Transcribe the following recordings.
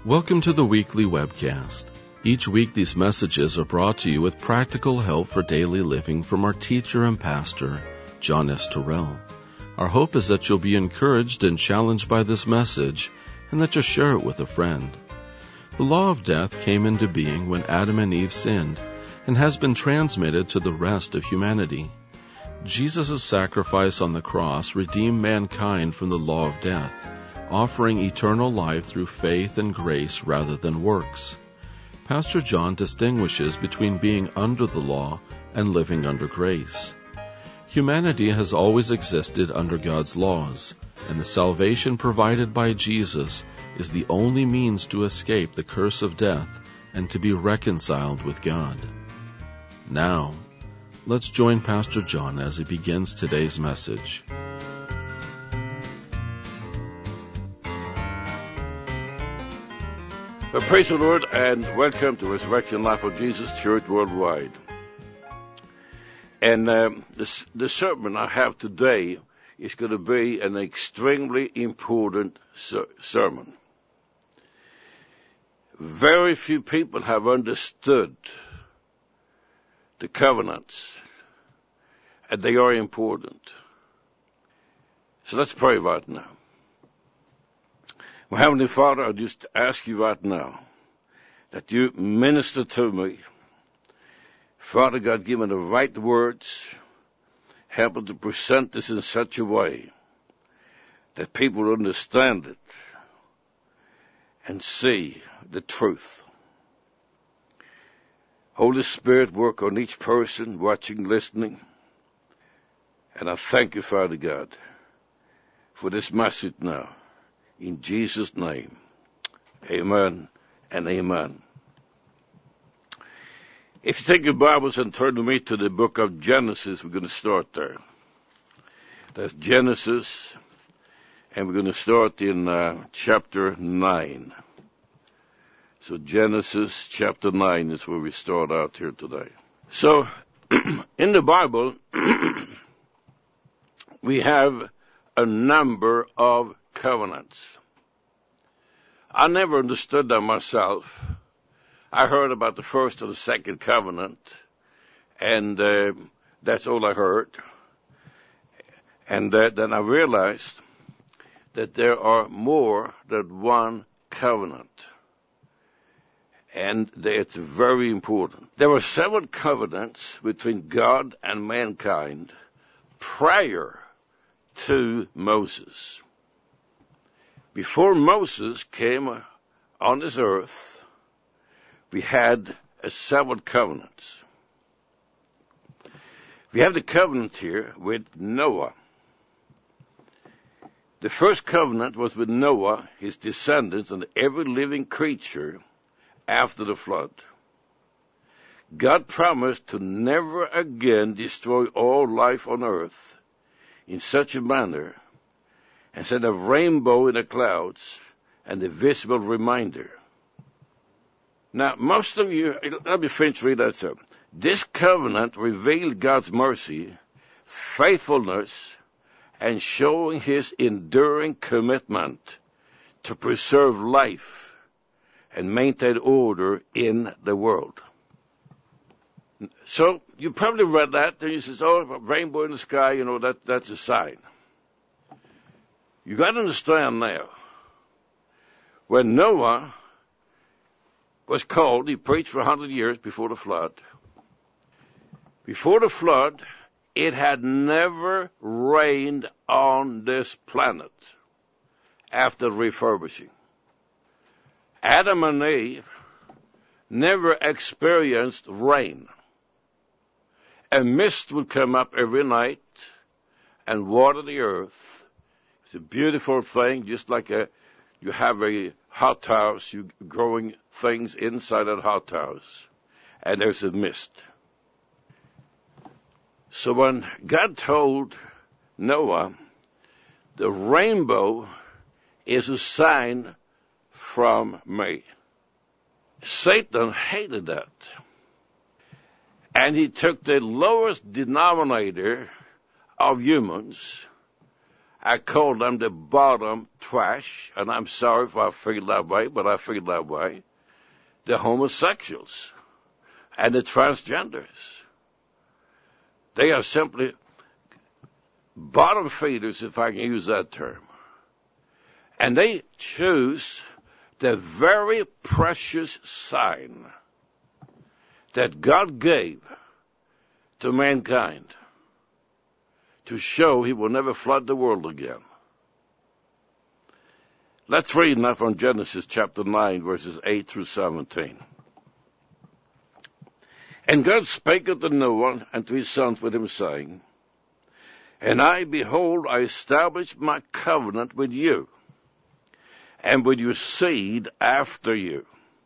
Welcome to the weekly webcast. Each week these messages are brought to you with practical help for daily living from our teacher and pastor, John S. Terrell. Our hope is that you'll be encouraged and challenged by this message and that you'll share it with a friend. The law of death came into being when Adam and Eve sinned and has been transmitted to the rest of humanity. Jesus' sacrifice on the cross redeemed mankind from the law of death, offering eternal life through faith and grace rather than works. Pastor John distinguishes between being under the law and living under grace. Humanity has always existed under God's laws, and the salvation provided by Jesus is the only means to escape the curse of death and to be reconciled with God. Now, let's join Pastor John as he begins today's message. Well, praise the Lord and welcome to Resurrection Life of Jesus Church Worldwide. And the sermon I have today is going to be an extremely important sermon. Very few people have understood the covenants, and they are important. So let's pray right now. Well, Heavenly Father, I just ask you right now that you minister to me. Father God, give me the right words. Help me to present this in such a way that people will understand it and see the truth. Holy Spirit, work on each person watching, listening. And I thank you, Father God, for this message now. In Jesus' name, amen and amen. If you take your Bibles and turn to me to the book of Genesis, we're going to start there. That's Genesis, and we're going to start in chapter 9. So Genesis chapter 9 is where we start out here today. So, in the Bible, we have a number of covenants. I never understood them myself. I heard about the first and the second covenant, and that's all I heard. And then I realized that there are more than one covenant, and it's very important. There were 7 covenants between God and mankind prior to Moses. Before Moses came on this earth, we had 7 covenants. We have the covenant here with Noah. The first covenant was with Noah, his descendants, and every living creature after the flood. God promised to never again destroy all life on earth in such a manner and send a rainbow in the clouds and a visible reminder. Now, most of you, let me finish reading that. So, this covenant revealed God's mercy, faithfulness, and showing his enduring commitment to preserve life and maintain order in the world. So, you probably read that, and you say, oh, a rainbow in the sky, that's a sign. You got to understand now, when Noah was called, he preached for 100 years before the flood. Before the flood, it had never rained on this planet after refurbishing. Adam and Eve never experienced rain. A mist would come up every night and water the earth. It's a beautiful thing, just like you have a hothouse, you growing things inside that hothouse, and there's a mist. So when God told Noah, the rainbow is a sign from me, Satan hated that. And he took the lowest denominator of humans I call them the bottom trash, and I'm sorry if I feel that way, but I feel that way. The homosexuals and the transgenders. They are simply bottom feeders, if I can use that term. And they choose the very precious sign that God gave to mankind to show he will never flood the world again. Let's read now from Genesis chapter 9, verses 8 through 17. And God spake unto Noah and to his sons with him, saying, And I, behold, I establish my covenant with you, and with your seed after you.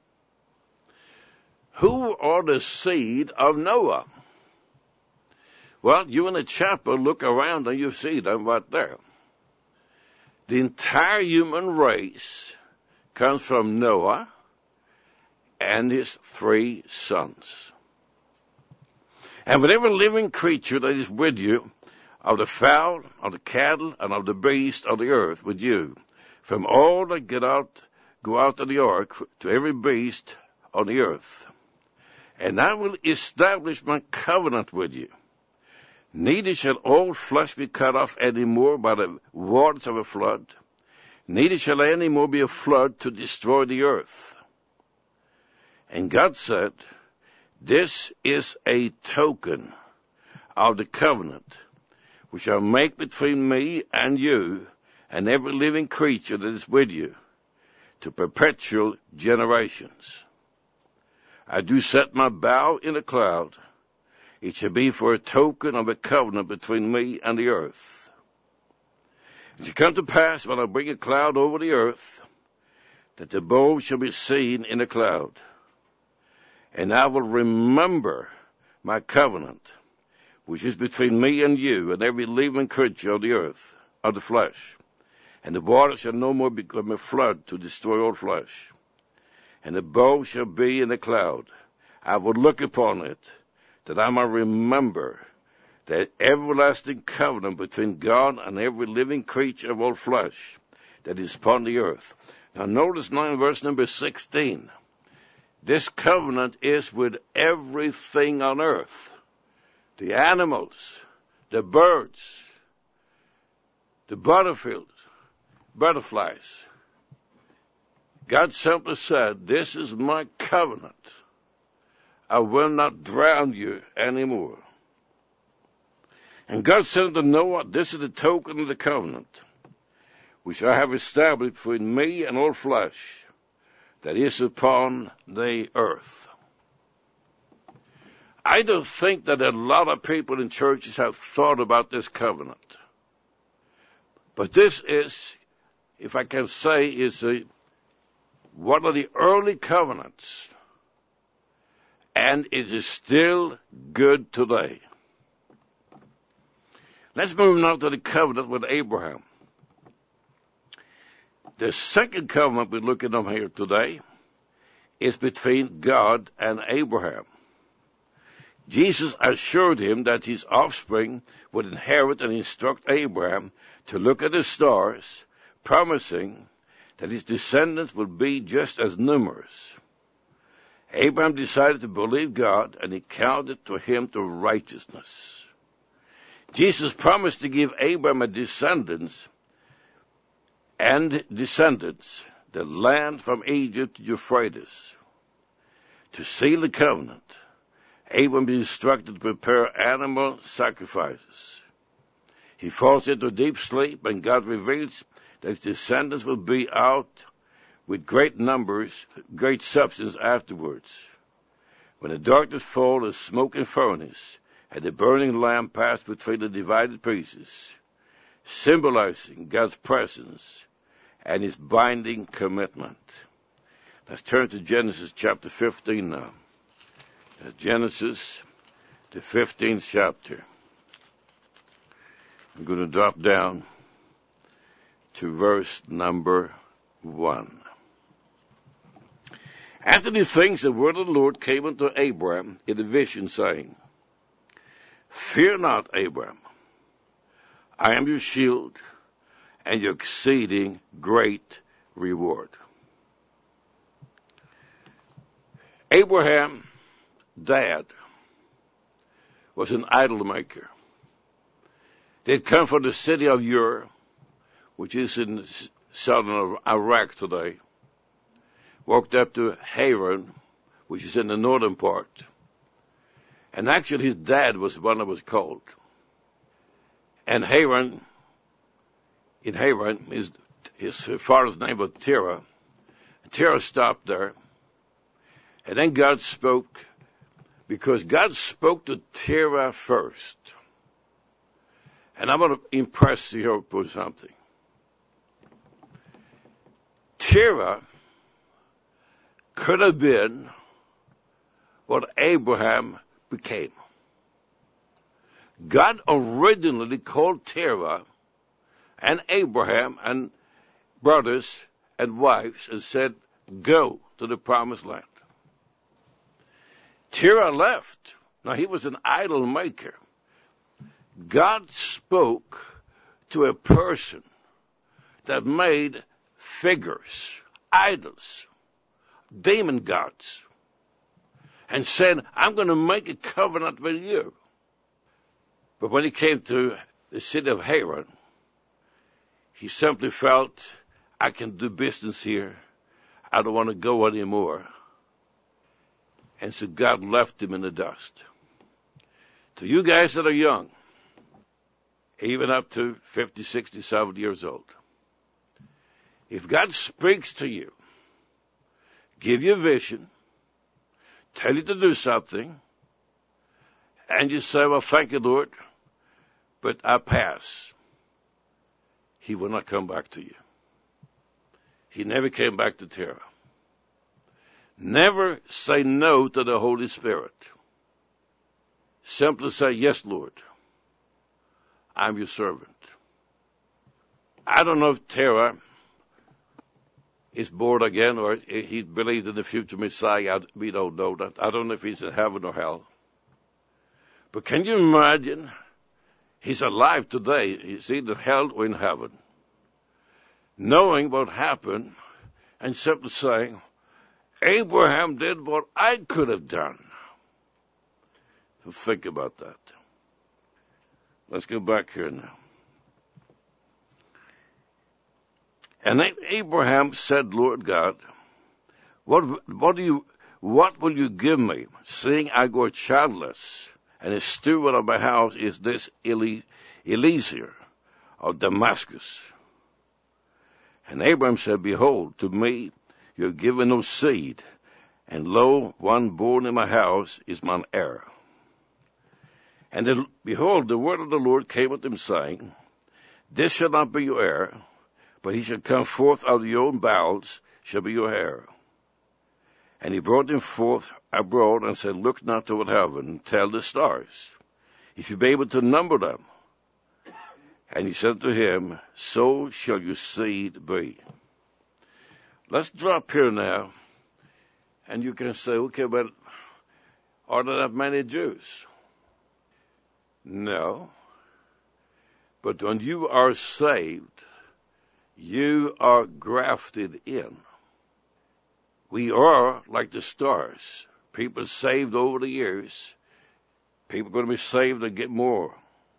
Who are the seed of Noah? Well, you in the chapel look around and you see them right there. The entire human race comes from Noah and his 3 sons. And with every living creature that is with you, of the fowl, of the cattle, and of the beast of the earth with you, from all that go out of the ark, to every beast on the earth. And I will establish my covenant with you. Neither shall all flesh be cut off any more by the waters of a flood, neither shall any more be a flood to destroy the earth. And God said, This is a token of the covenant which I make between me and you and every living creature that is with you, to perpetual generations. I do set my bow in a cloud. It shall be for a token of a covenant between me and the earth. It shall come to pass when I bring a cloud over the earth, that the bow shall be seen in a cloud. And I will remember my covenant, which is between me and you and every living creature of the earth, of the flesh. And the water shall no more become a flood to destroy all flesh. And the bow shall be in a cloud. I will look upon it, that I might remember that everlasting covenant between God and every living creature of all flesh that is upon the earth. Now notice now in verse number 16. This covenant is with everything on earth. The animals, the birds, the butterflies. God simply said, This is my covenant. I will not drown you anymore. And God said unto Noah, This is the token of the covenant, which I have established between me and all flesh that is upon the earth. I don't think that a lot of people in churches have thought about this covenant. But this is, if I can say, is one of the early covenants. And it is still good today. Let's move now to the covenant with Abraham. The second covenant we're looking at here today is between God and Abraham. Jesus assured him that his offspring would inherit and instruct Abraham to look at the stars, promising that his descendants would be just as numerous. Abraham decided to believe God, and he counted to him to righteousness. Jesus promised to give Abraham a descendants, the land from Egypt to Euphrates. To seal the covenant, Abraham was instructed to prepare animal sacrifices. He falls into deep sleep, and God reveals that his descendants will be out with great numbers, great substance afterwards. When the darkness falls, a smoking furnace, and the burning lamb passed between the divided pieces, symbolizing God's presence and his binding commitment. Let's turn to Genesis chapter 15 now. That's Genesis, the 15th chapter. I'm going to drop down to verse number 1. After these things, the word of the Lord came unto Abraham in a vision, saying, Fear not, Abraham. I am your shield. and your exceeding great reward. Abraham, dad, was an idol maker. They'd come from the city of Ur, which is in southern Iraq today, walked up to Haran, which is in the northern part. And actually his dad was the one that was called. And Haran, in Haran, his father's name was Terah. Terah stopped there. And then God spoke, because God spoke to Terah first. And I want to impress you with something. Terah could have been what Abraham became. God originally called Terah and Abraham and brothers and wives and said, go to the promised land. Terah left. Now, he was an idol maker. God spoke to a person that made figures, idols, demon gods, and said, I'm going to make a covenant with you. But when he came to the city of Haran, he simply felt, I can do business here. I don't want to go anymore. And so God left him in the dust. To you guys that are young, even up to 50, 60, 70 years old, if God speaks to you, give you a vision, tell you to do something, and you say, well, thank you, Lord, but I pass, he will not come back to you. He never came back to Terah. Never say no to the Holy Spirit. Simply say, yes, Lord, I'm your servant. I don't know if Terah is born again or he believes in the future Messiah. We don't know that. I don't know if he's in heaven or hell. But can you imagine? He's alive today. He's either hell or in heaven. Knowing what happened and simply saying, Abraham did what I could have done. So think about that. Let's go back here now. And Abraham said, Lord God, what will you give me, seeing I go childless, and the steward of my house is this Eliezer of Damascus? And Abraham said, behold, to me you have given no seed, and lo, one born in my house is mine heir. And behold, the word of the Lord came unto him, saying, this shall not be your heir, but he shall come forth out of your own bowels, shall be your heir. And he brought him forth abroad, and said, look not toward heaven, and tell the stars, if you be able to number them. And he said to him, so shall your seed be. Let's drop here now, and you can say, okay, but are there that many Jews? No. But when you are saved, you are grafted in. We are like the stars. People saved over the years. People are going to be saved and get more.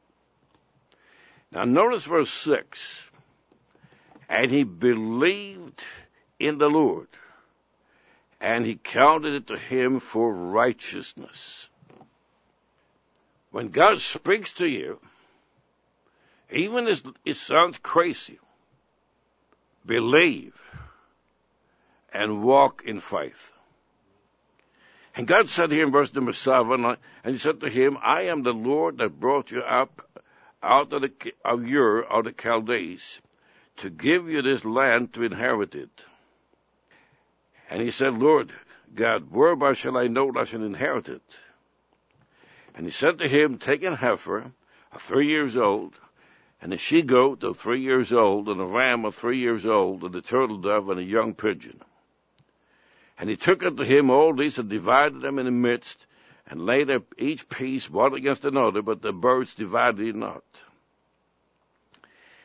Now notice verse 6. And he believed in the Lord, and he counted it to him for righteousness. When God speaks to you, even if it sounds crazy, believe and walk in faith. And God said here in verse number 7, and he said to him, I am the Lord that brought you up out of Ur of the Chaldees, to give you this land to inherit it. And he said, Lord God, whereby shall I know that I shall inherit it? And he said to him, take an heifer, 3 years old, and a she-goat of 3 years old, and a ram of 3 years old, and a turtle dove, and a young pigeon. And he took unto him all these, and divided them in the midst, and laid up each piece one against another, but the birds divided it not.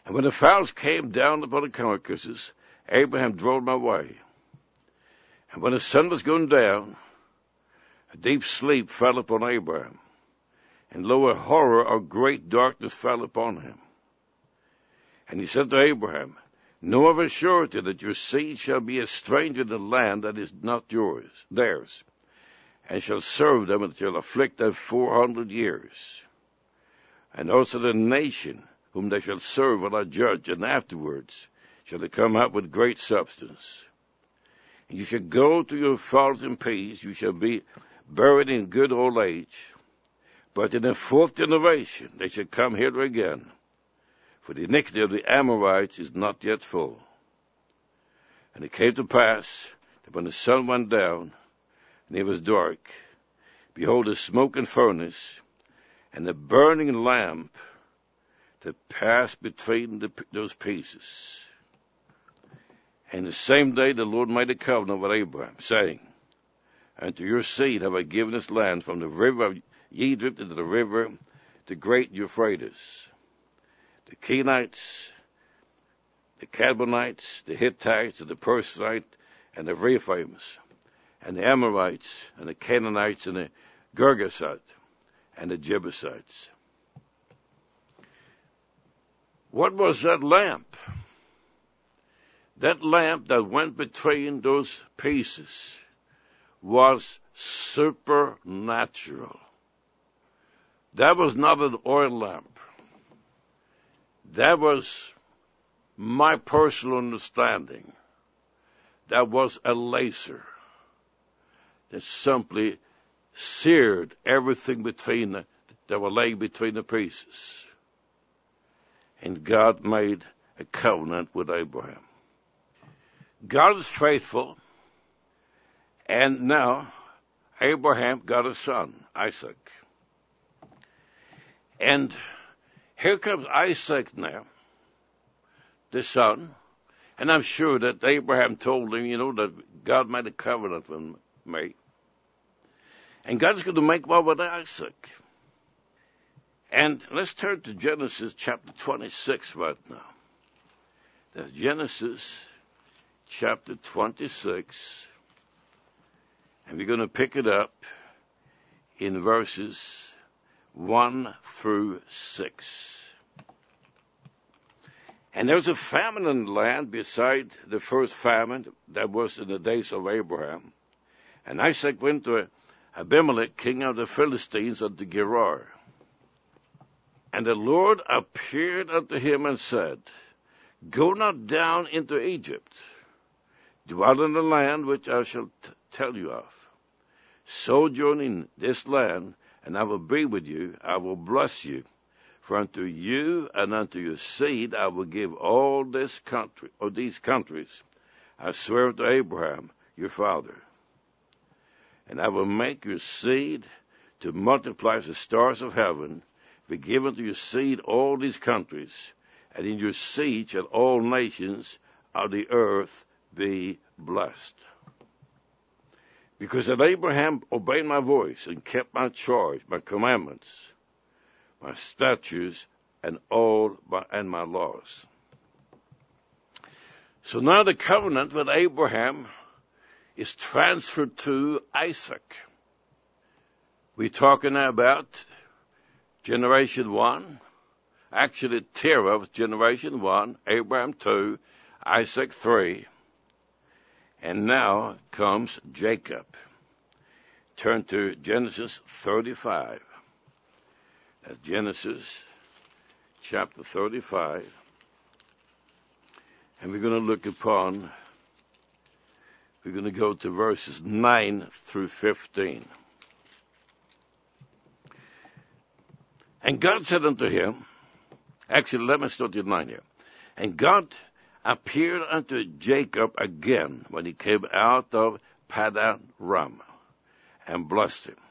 And when the fowls came down upon the carcasses, Abraham drove them away. And when the sun was going down, a deep sleep fell upon Abraham, and lo, a horror of great darkness fell upon him. And he said to Abraham, know of a surety that your seed shall be a stranger in the land that is not theirs, and shall serve them and shall afflict them 400 years. And also the nation whom they shall serve will I judge, and afterwards shall they come up with great substance. And you shall go to your fathers in peace, you shall be buried in good old age. But in the fourth generation they shall come hither again, for the iniquity of the Amorites is not yet full. And it came to pass that when the sun went down, and it was dark, behold, a smoking furnace, and a burning lamp that passed between those pieces. And the same day the Lord made a covenant with Abraham, saying, unto your seed have I given this land from the river of Egypt into the river, the great Euphrates, the Kenites, the Canaanites, the Hittites, and the Perizzites, and the Rephaims, and the Amorites, and the Canaanites, and the Girgasites, and the Jebusites. What was that lamp? That lamp that went between those pieces was supernatural. That was not an oil lamp. That was my personal understanding. That was a laser that simply seared everything that were laying between the pieces. And God made a covenant with Abraham. God is faithful, and now Abraham got a son, Isaac. And here comes Isaac now, the son, and I'm sure that Abraham told him, that God made a covenant with me. And God's going to make one with Isaac. And let's turn to Genesis chapter 26 right now. That's Genesis chapter 26. And we're going to pick it up in verses 1 through 6. And there was a famine in the land beside the first famine that was in the days of Abraham. And Isaac went to Abimelech, king of the Philistines, unto Gerar. And the Lord appeared unto him and said, go not down into Egypt, dwell in the land which I shall tell you of. Sojourn in this land, and I will be with you, I will bless you. For unto you and unto your seed I will give all this country, or these countries, I swear to Abraham your father. And I will make your seed to multiply as the stars of heaven, be given to your seed all these countries, and in your seed shall all nations of the earth be blessed. Because that Abraham obeyed my voice and kept my charge, my commandments, my statutes, and my laws. So now the covenant with Abraham is transferred to Isaac. We're talking about generation 1. Actually, Terah was generation 1, Abraham 2, Isaac 3. And now comes Jacob. Turn to Genesis 35. That's Genesis chapter 35. And we're going to go to verses 9 through 15. And God said unto him, actually, let me start at 9 here. And God appeared unto Jacob again when he came out of Padan Aram, and blessed him.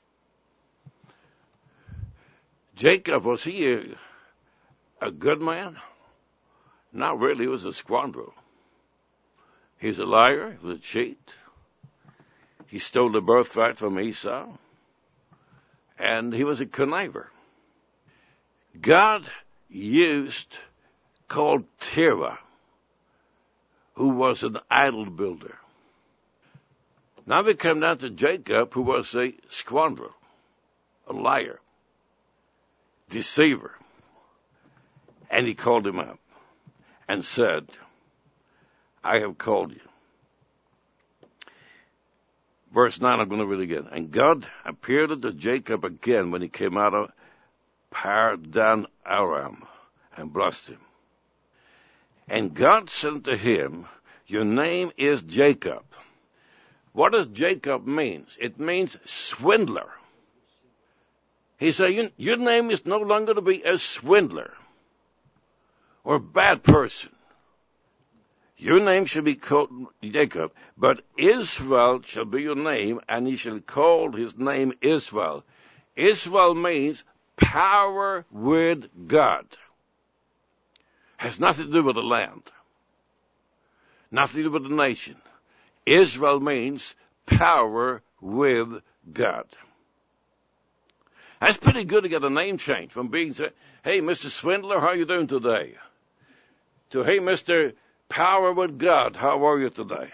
Jacob, was he a good man? Not really. He was a scoundrel. He's a liar. He was a cheat. He stole the birthright from Esau. And he was a conniver. God used called Terah, who was an idol builder. Now we come down to Jacob, who was a squanderer, a liar, deceiver. And he called him up and said, I have called you. Verse 9, I'm going to read it again. And God appeared unto Jacob again when he came out of Padan Aram, and blessed him. And God said to him, your name is Jacob. What does Jacob mean? It means swindler. He said, your name is no longer to be a swindler or a bad person. Your name shall be called Jacob, but Israel shall be your name, and he shall call his name Israel. Israel means power with God. Has nothing to do with the land. Nothing to do with the nation. Israel means power with God. That's pretty good to get a name change from being said, hey, Mr. Swindler, how are you doing today? To, hey, Mr. Power with God, how are you today?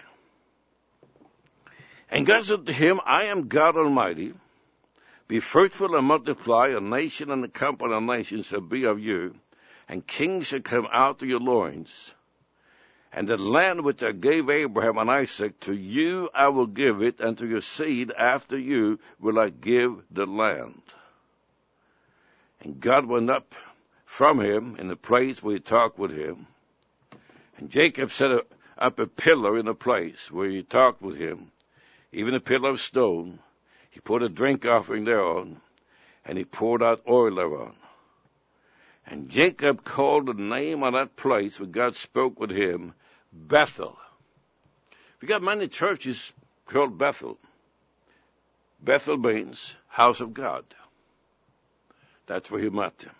And God said to him, I am God Almighty. Be fruitful and multiply. A nation and a company of nations shall be of you, and kings shall come out of your loins. And the land which I gave Abraham and Isaac, to you I will give it, and to your seed after you will I give the land. And God went up from him in the place where he talked with him. And Jacob set up a pillar in the place where he talked with him, even a pillar of stone. He put a drink offering thereon, and he poured out oil thereon. And Jacob called the name of that place where God spoke with him, Bethel. We got many churches called Bethel. Bethel means house of God. That's where he met him.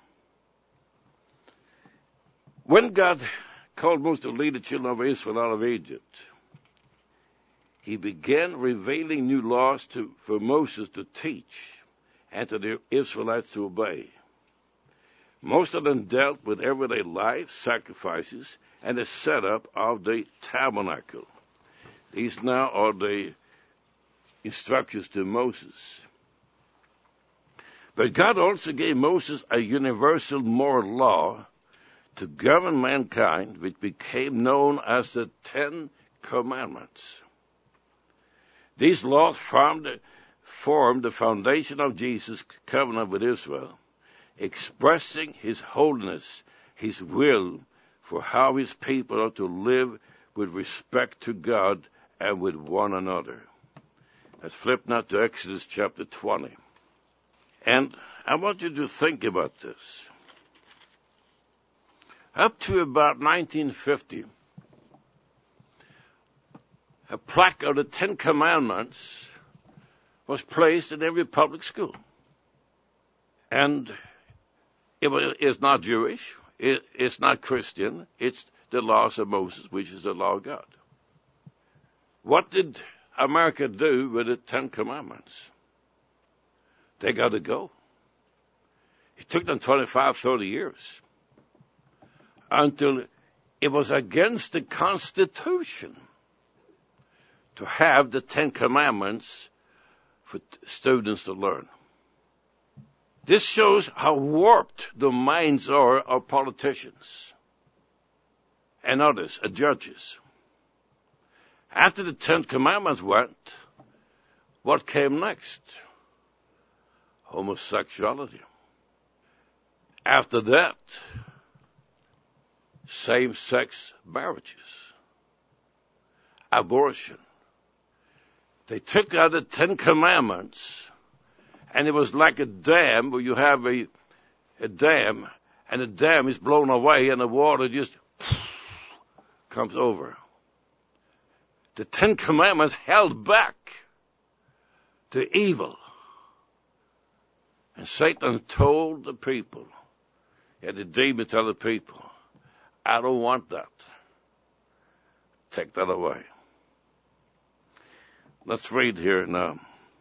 When God called Moses to lead the children of Israel out of Egypt, he began revealing new laws for Moses to teach and to the Israelites to obey. Most of them dealt with everyday life, sacrifices, and the setup of the tabernacle. These now are the instructions to Moses. But God also gave Moses a universal moral law to govern mankind, which became known as the Ten Commandments. These laws formed the foundation of Jesus' covenant with Israel, expressing his holiness, his will for how his people are to live with respect to God and with one another. Let's flip now to Exodus chapter 20. And I want you to think about this. Up to about 1950, a plaque of the Ten Commandments was placed in every public school. And it's not Jewish, it's not Christian, it's the laws of Moses, which is the law of God. What did America do with the Ten Commandments? They got to go. It took them 25, 30 years until it was against the Constitution to have the Ten Commandments for students to learn. This shows how warped the minds are of politicians and others, judges. After the Ten Commandments went, what came next? Homosexuality. After that, same-sex marriages, abortion. They took out the Ten Commandments, and it was like a dam where you have a dam, and the dam is blown away, and the water just comes over. The Ten Commandments held back the evil. And Satan told the people, the demon tell the people, I don't want that. Take that away. Let's read here now.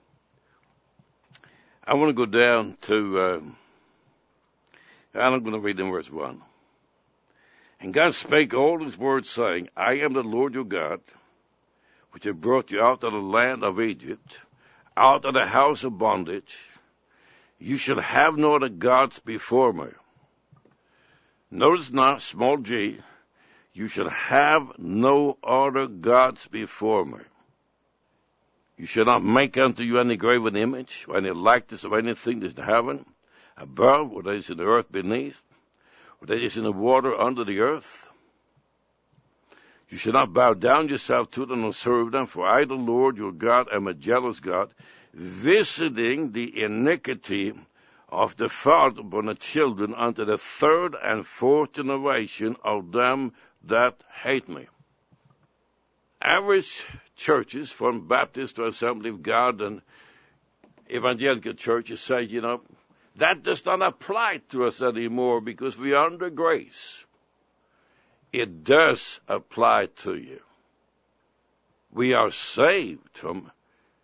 I want to go down to, I'm going to read in verse 1. And God spake all his words, saying, I am the Lord your God, which have brought you out of the land of Egypt, out of the house of bondage. You shall have no other gods before me. Notice now, small g, you shall have no other gods before me. You shall not make unto you any graven image, or any likeness of anything that is in heaven, above, or that is in the earth beneath, or that is in the water under the earth. You shall not bow down yourself to them nor serve them, for I, the Lord your God, am a jealous God, visiting the iniquity of the father upon the children unto the third and fourth generation of them that hate me. Average churches, from Baptist to Assembly of God and evangelical churches, say, that does not apply to us anymore because we are under grace. It does apply to you. We are saved from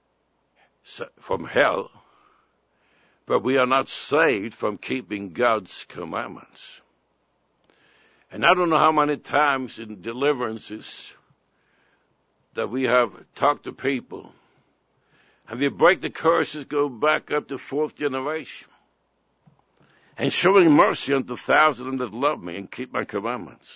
hell, but we are not saved from keeping God's commandments. And I don't know how many times in deliverances that we have talked to people, and we break the curses, go back up to fourth generation, and showing mercy unto thousands of them that love me and keep my commandments.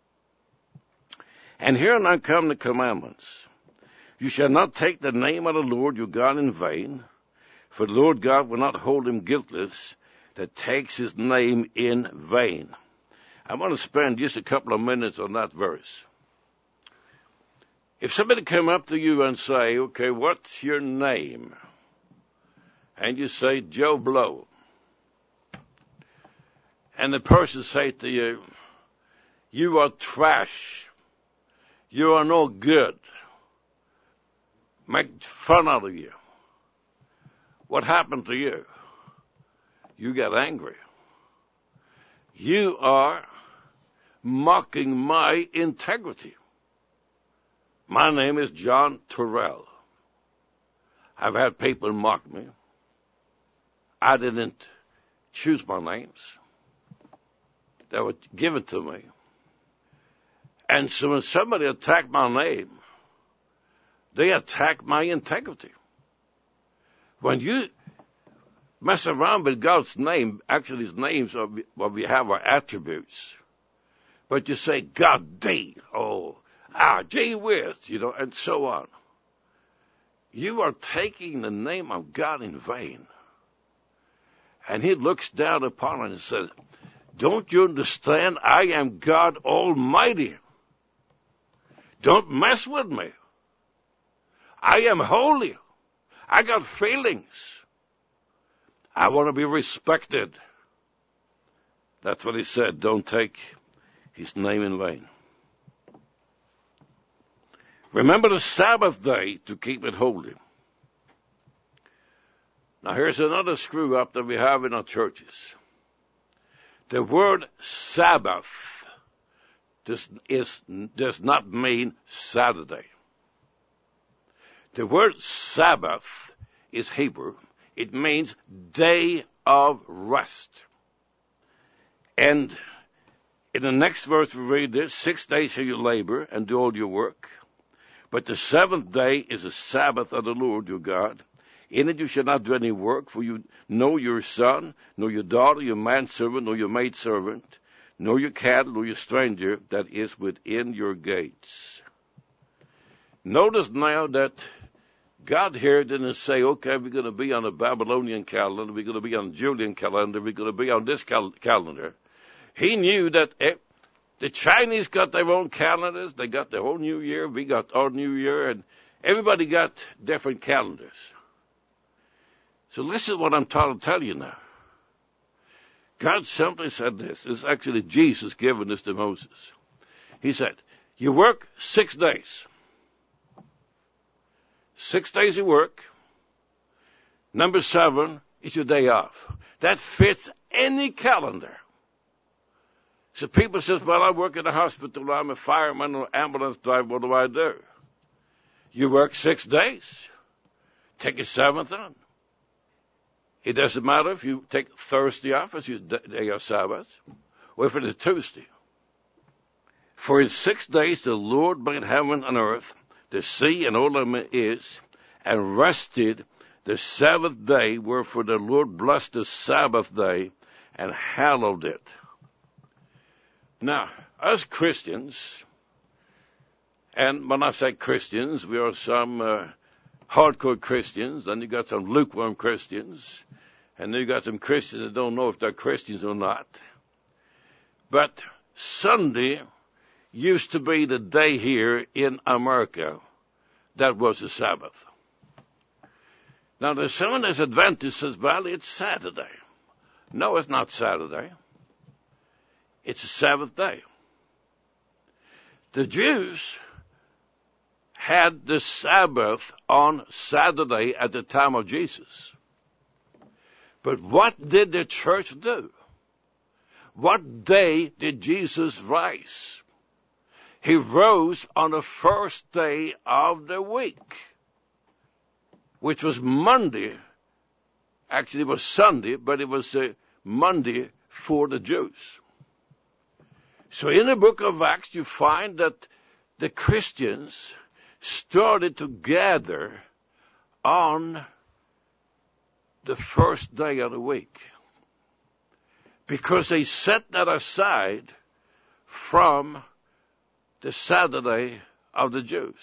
And here now come the commandments. You shall not take the name of the Lord your God in vain, for the Lord God will not hold him guiltless that takes his name in vain. I want to spend just a couple of minutes on that verse. If somebody come up to you and say, okay, what's your name? And you say, Joe Blow. And the person say to you, you are trash. You are no good. Make fun out of you. What happened to you? You got angry. You are mocking my integrity. My name is John Terrell. I've had people mock me. I didn't choose my names. They were given to me. And so when somebody attacked my name, they attack my integrity. When you mess around with God's name, actually his names are what we have are attributes. But you say, God D, gee whiz, and so on. You are taking the name of God in vain. And he looks down upon it and says, don't you understand? I am God Almighty. Don't mess with me. I am holy. I got feelings. I want to be respected. That's what he said. Don't take his name in vain. Remember the Sabbath day to keep it holy. Now here's another screw up that we have in our churches. The word Sabbath does not mean Saturday. The word Sabbath is Hebrew. It means day of rest. And in the next verse we read this, 6 days shall you labor and do all your work. But the seventh day is a Sabbath of the Lord your God. In it you shall not do any work, for you know your son, nor your daughter, your manservant, nor your maidservant, nor your cattle, nor your stranger that is within your gates. Notice now that God here didn't say, okay, we're going to be on a Babylonian calendar, we're going to be on a Julian calendar, we're going to be on this calendar. He knew that the Chinese got their own calendars, they got their own New Year, we got our New Year, and everybody got different calendars. So listen to what I'm trying to tell you now. God simply said this. It's actually Jesus giving this to Moses. He said, you work 6 days. 6 days you work. Number 7 is your day off. That fits any calendar. So people says, well, I work in a hospital, I'm a fireman or ambulance driver, what do I do? You work 6 days. Take your 7th on. It doesn't matter if you take Thursday off as your day of Sabbath, or if it is Tuesday. For in 6 days the Lord made heaven and earth, the sea and all that is, and rested the Sabbath day, wherefore the Lord blessed the Sabbath day and hallowed it. Now, as Christians, and when I say Christians, we are some hardcore Christians, then you got some lukewarm Christians, and then you got some Christians that don't know if they're Christians or not. But Sunday used to be the day here in America that was the Sabbath. Now the Seventh-day Adventist says, well, it's Saturday. No, it's not Saturday. It's the Sabbath day. The Jews had the Sabbath on Saturday at the time of Jesus. But what did the church do? What day did Jesus rise? He rose on the first day of the week, which was Monday. Actually, it was Sunday, but it was Monday for the Jews. So in the book of Acts, you find that the Christians started to gather on the first day of the week, because they set that aside from the Saturday of the Jews.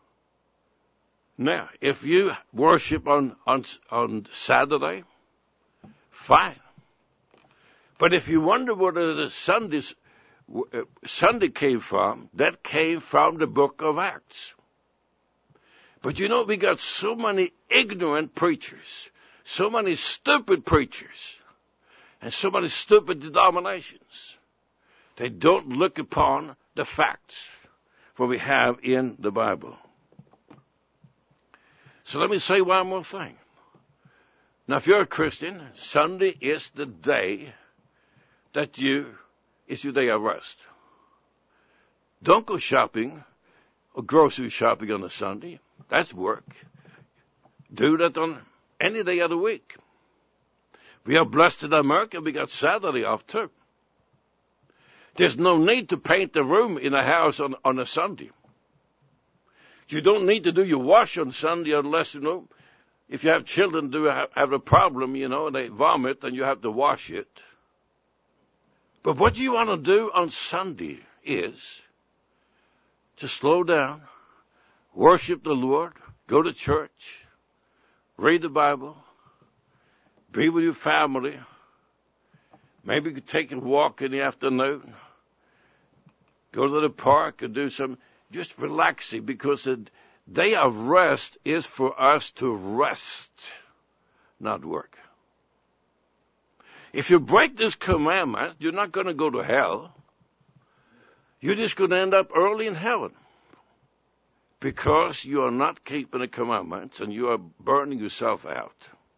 Now, if you worship on Saturday, fine. But if you wonder where the Sunday came from, that came from the book of Acts. But you know, we got so many ignorant preachers, so many stupid preachers, and so many stupid denominations. They don't look upon the facts what we have in the Bible. So let me say one more thing. Now, if you're a Christian, Sunday is the day that it's your day of rest. Don't go shopping or grocery shopping on a Sunday. That's work. Do that on any day of the week. We are blessed in America. We got Saturday off too. There's no need to paint the room in a house on a Sunday. You don't need to do your wash on Sunday unless, if you have children who have a problem, and they vomit, and you have to wash it. But what you want to do on Sunday is to slow down, worship the Lord, go to church, read the Bible, be with your family, maybe take a walk in the afternoon, go to the park and do some just relaxing, because the day of rest is for us to rest, not work. If you break this commandment, you're not going to go to hell. You're just going to end up early in heaven, because you are not keeping the commandments and you are burning yourself out.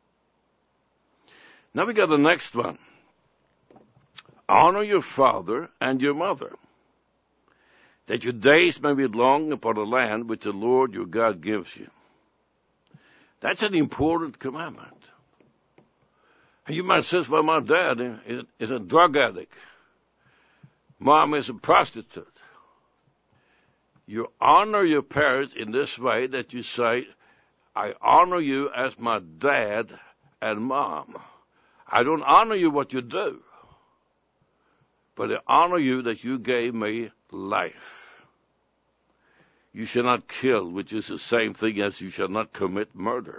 Now we got the next one. Honor your father and your mother, that your days may be long upon the land which the Lord your God gives you. That's an important commandment. And you might say, well, my dad is a drug addict. Mom is a prostitute. You honor your parents in this way, that you say, I honor you as my dad and mom. I don't honor you what you do, but I honor you that you gave me life. You shall not kill, which is the same thing as you shall not commit murder.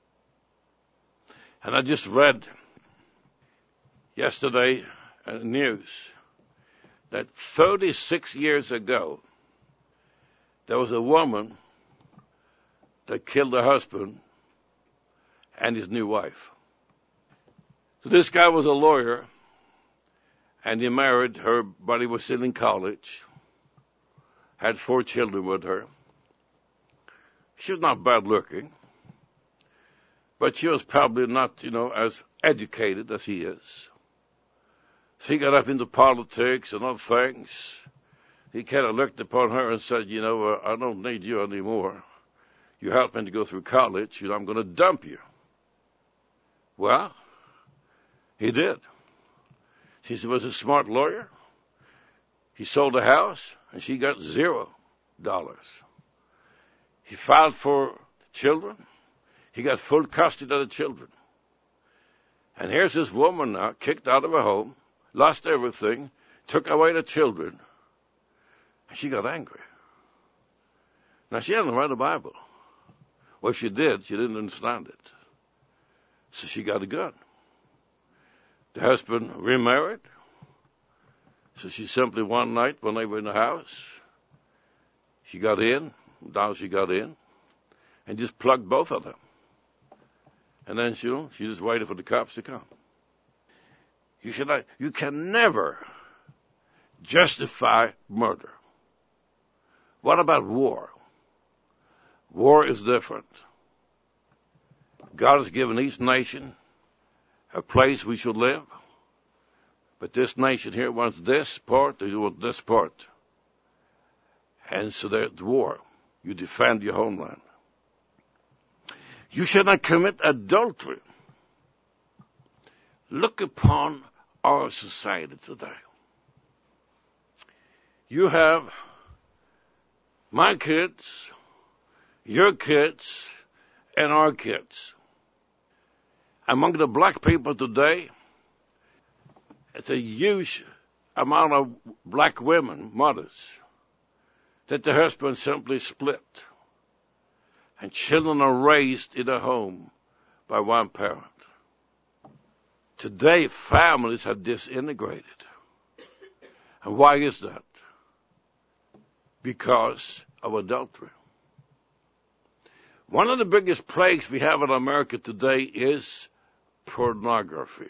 And I just read yesterday news that 36 years ago, there was a woman that killed her husband and his new wife. So this guy was a lawyer, and he married her, but he was still in college, had 4 children with her. She was not bad looking, but she was probably not, as educated as he is. So he got up into politics and other things. He kind of looked upon her and said, I don't need you anymore. You helped me to go through college, I'm going to dump you. Well, he did. He was a smart lawyer. He sold the house, and she got $0. He filed for children. He got full custody of the children. And here's this woman now, kicked out of her home, lost everything, took away the children, and she got angry. Now, she hadn't read the Bible. Well, she did. She didn't understand it. So she got a gun. The husband remarried. So she simply one night when they were in the house, she got in, down she got in, and just plugged both of them. And then she just waited for the cops to come. You can never justify murder. What about war? War is different. God has given each nation a place we should live. But this nation here wants this part, they want this part. And so there's war. You defend your homeland. You should not commit adultery. Look upon our society today. You have my kids, your kids, and our kids. Among the black people today, it's a huge amount of black women, mothers, that the husband simply split. And children are raised in a home by one parent. Today, families are disintegrated. And why is that? Because of adultery. One of the biggest plagues we have in America today is pornography.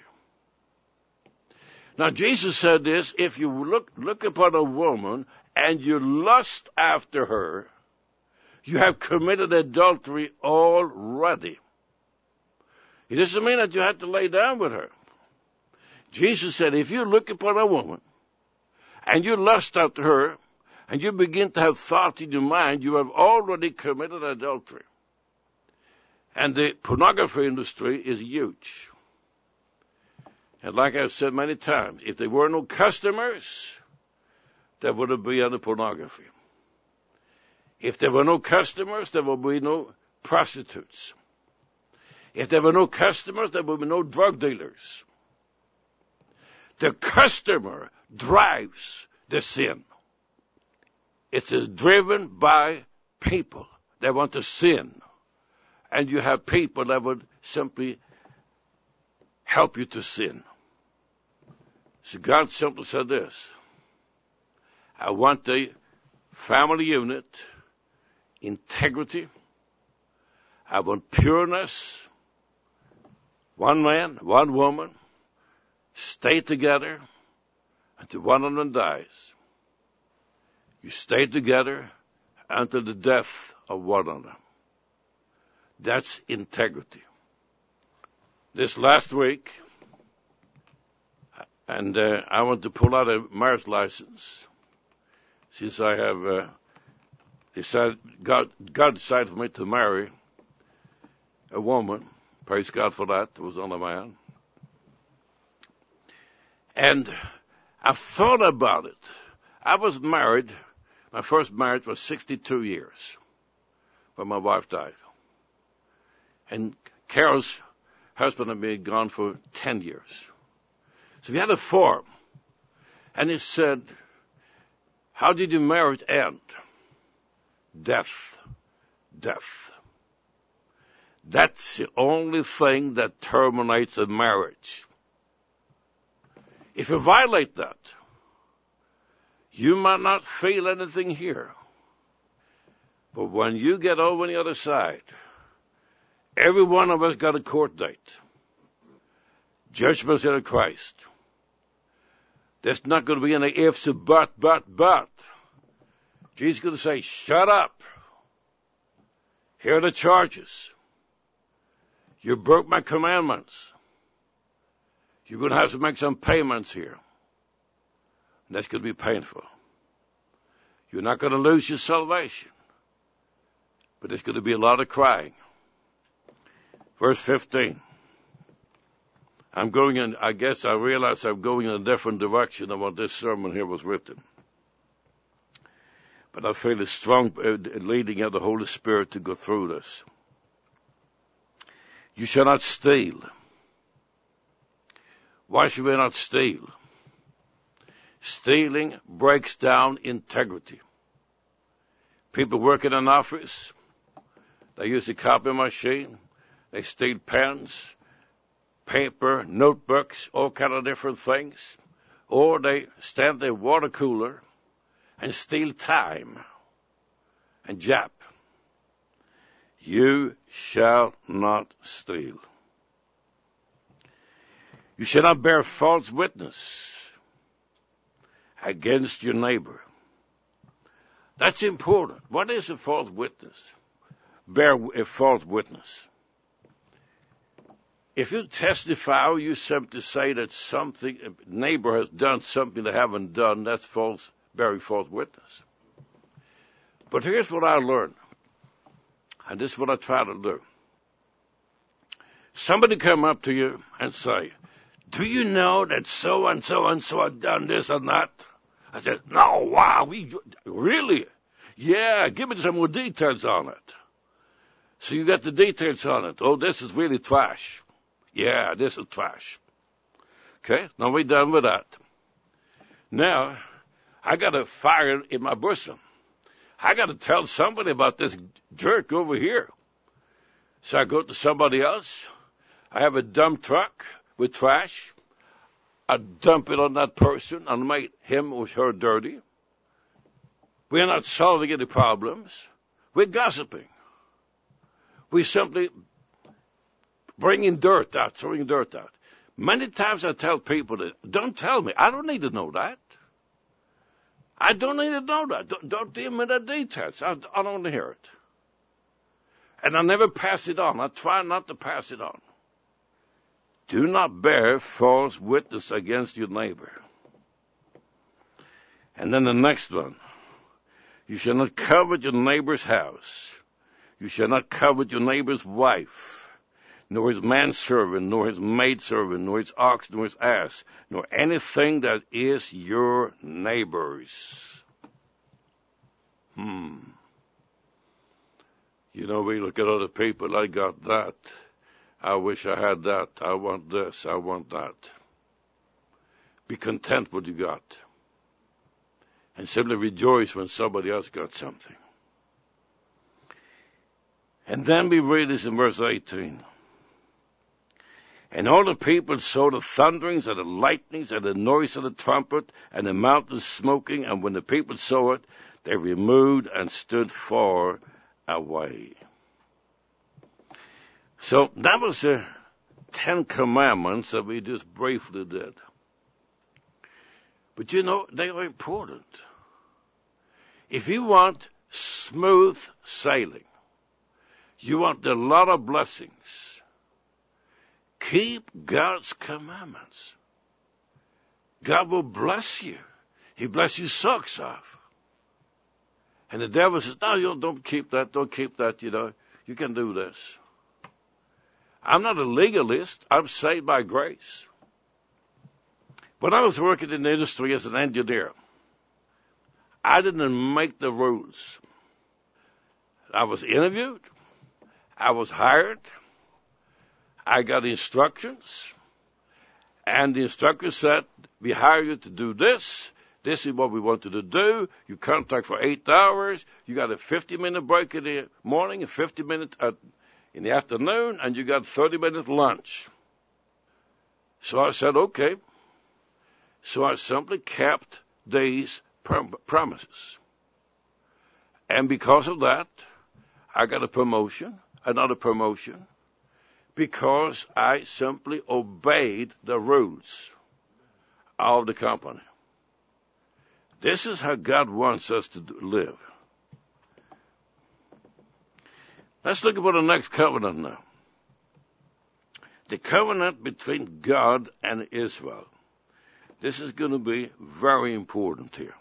Now, Jesus said this, if you look upon a woman and you lust after her, you have committed adultery already. It doesn't mean that you have to lay down with her. Jesus said, if you look upon a woman and you lust after her and you begin to have thoughts in your mind, you have already committed adultery. And the pornography industry is huge. And like I've said many times, if there were no customers, there wouldn't be any pornography. If there were no customers, there would be no prostitutes. If there were no customers, there would be no drug dealers. The customer drives the sin. It is driven by people that want to sin. And you have people that would simply help you to sin. So God simply said this. I want the family unit, integrity. I want pureness. One man, one woman, stay together until one of them dies. You stay together until the death of one of them. That's integrity. This last week, and I want to pull out a marriage license, since I have decided, God decided for me to marry a woman. Praise God for that. It was on a man. And I thought about it. I was married. My first marriage was 62 years when my wife died. And Carol's husband and me had gone for 10 years. So we had a form. And it said, how did your marriage end? Death. Death. That's the only thing that terminates a marriage. If you violate that, you might not feel anything here. But when you get over on the other side, every one of us got a court date. Judgment seat of Christ. There's not going to be any ifs, but. Jesus is going to say, shut up. Here are the charges. You broke my commandments. You're going to have to make some payments here. And that's going to be painful. You're not going to lose your salvation. But there's going to be a lot of crying. Verse 15. I guess I realize I'm going in a different direction than what this sermon here was written. but I feel a strong leading of the Holy Spirit to go through this. You shall not steal. Why should we not steal? Stealing breaks down integrity. People work in an office, they use a copy machine, they steal pens, paper, notebooks, all kind of different things, or they stand their water cooler and steal time and jap. You shall not steal. You shall not bear false witness against your neighbor. That's important. What is a false witness? Bear a false witness. If you testify or you simply say that something, a neighbor has done something they haven't done, that's false, bearing false witness. But here's what I learned, and this is what I try to do. Somebody come up to you and say, do you know that so-and-so and so have done this or that? I said, no, wow, really? Yeah, give me some more details on it. So you got the details on it. Oh, this is really trash. Yeah, this is trash. Okay, now we're done with that. Now, I got a fire in my bosom. I got to tell somebody about this jerk over here. So I go to somebody else. I have a dump truck with trash. I dump it on that person and make him or her dirty. We're not solving any problems. We're gossiping. We simply bringing dirt out, throwing dirt out. Many times I tell people that, don't tell me. I don't need to know that. I don't need to know that. Don't give me the details. I don't want to hear it. And I never pass it on. I try not to pass it on. Do not bear false witness against your neighbor. And then the next one. You shall not covet your neighbor's house. You shall not covet your neighbor's wife, nor his manservant, nor his maidservant, nor his ox, nor his ass, nor anything that is your neighbor's. You know, we look at other people, I got that. I wish I had that. I want this. I want that. Be content with what you got. And simply rejoice when somebody else got something. And then we read this in verse 18. And all the people saw the thunderings and the lightnings and the noise of the trumpet and the mountains smoking. And when the people saw it, they removed and stood far away. So that was the 10 Commandments that we just briefly did. But you know, they are important. If you want smooth sailing, you want a lot of blessings, keep God's commandments. God will bless you. He bless your socks off. And the devil says, no, you don't keep that, you know. You can do this. I'm not a legalist. I'm saved by grace. When I was working in the industry as an engineer, I didn't make the rules. I was interviewed. I was hired. I got instructions. And the instructor said, we hire you to do this. This is what we want you to do. You contract for 8 hours. You got a 50-minute break in the morning, a 50-minute in the afternoon, and you got 30-minute lunch. So I said, okay. So I simply kept these promises. And because of that, I got a promotion, another promotion, because I simply obeyed the rules of the company. This is how God wants us to live. Let's look at the next covenant now. The covenant between God and Israel. This is going to be very important here.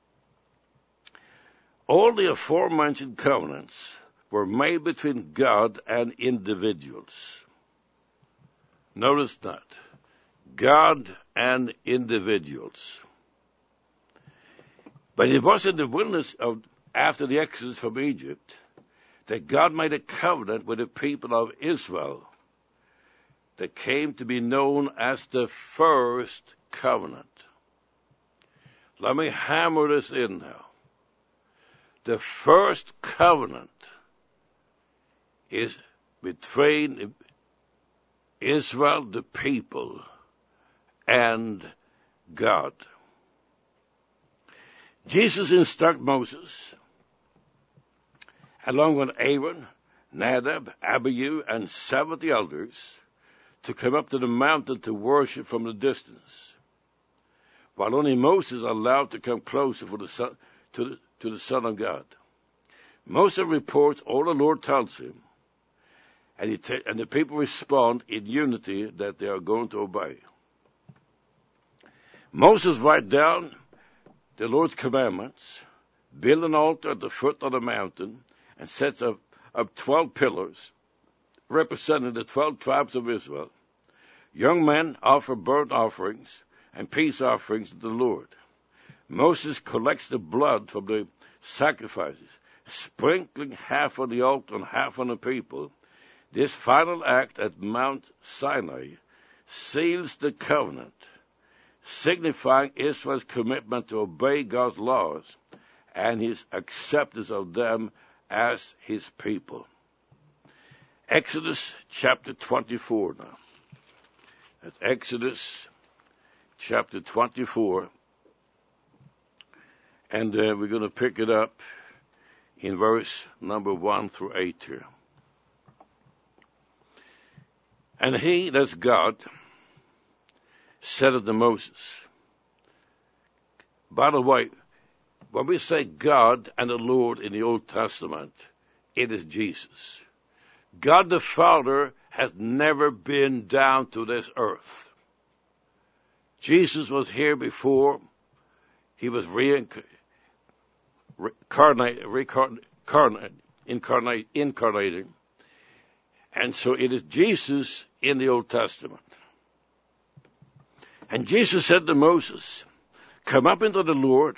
All the aforementioned covenants were made between God and individuals. Notice that. God and individuals. But it was in the witness of after the exodus from Egypt, that God made a covenant with the people of Israel that came to be known as the first covenant. Let me hammer this in now. The first covenant is between Israel, the people, and God. Jesus instructed Moses, along with Aaron, Nadab, Abihu, and 70 elders, to come up to the mountain to worship from the distance, while only Moses allowed to come closer for the son, to the Son of God. Moses reports all the Lord tells him, and the people respond in unity that they are going to obey. Moses writes down the Lord's commandments, build an altar at the foot of the mountain, and sets up 12 pillars, representing the 12 tribes of Israel. Young men offer burnt offerings and peace offerings to the Lord. Moses collects the blood from the sacrifices, sprinkling half on the altar and half on the people. This final act at Mount Sinai seals the covenant, signifying Israel's commitment to obey God's laws and his acceptance of them as his people. Exodus chapter 24 now. That's Exodus chapter 24. And we're going to pick it up in verse number 1 through 8 here. And he, that's God, said unto Moses. By the way, when we say God and the Lord in the Old Testament, it is Jesus. God the Father has never been down to this earth. Jesus was here before he was incarnated. And so it is Jesus in the Old Testament. And Jesus said to Moses, come up unto the Lord,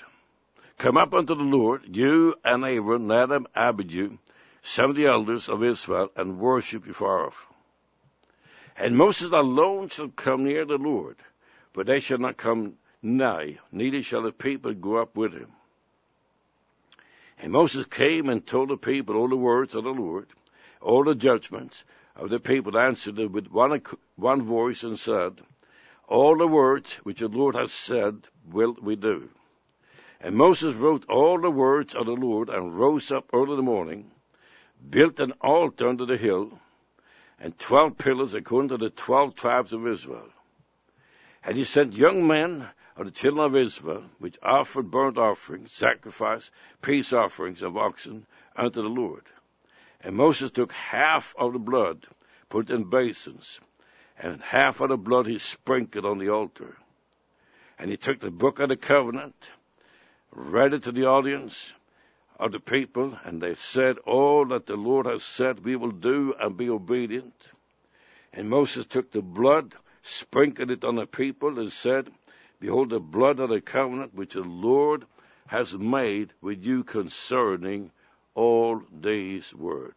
you and Aaron, Nadab, Abihu, 70 elders of Israel, and worship before off. And Moses alone shall come near the Lord, but they shall not come nigh, neither shall the people go up with him. And Moses came and told the people all the words of the Lord, all the judgments of the people answered with one voice and said, all the words which the Lord has said will we do. And Moses wrote all the words of the Lord and rose up early in the morning, built an altar under the hill, and 12 pillars according to the 12 tribes of Israel. And he sent young men of the children of Israel, which offered burnt offerings, sacrifice, peace offerings of oxen unto the Lord. And Moses took half of the blood, put it in basins, and half of the blood he sprinkled on the altar. And he took the book of the covenant, read it to the audience of the people, and they said, all that the Lord has said we will do and be obedient. And Moses took the blood, sprinkled it on the people, and said, behold the blood of the covenant which the Lord has made with you concerning all these words.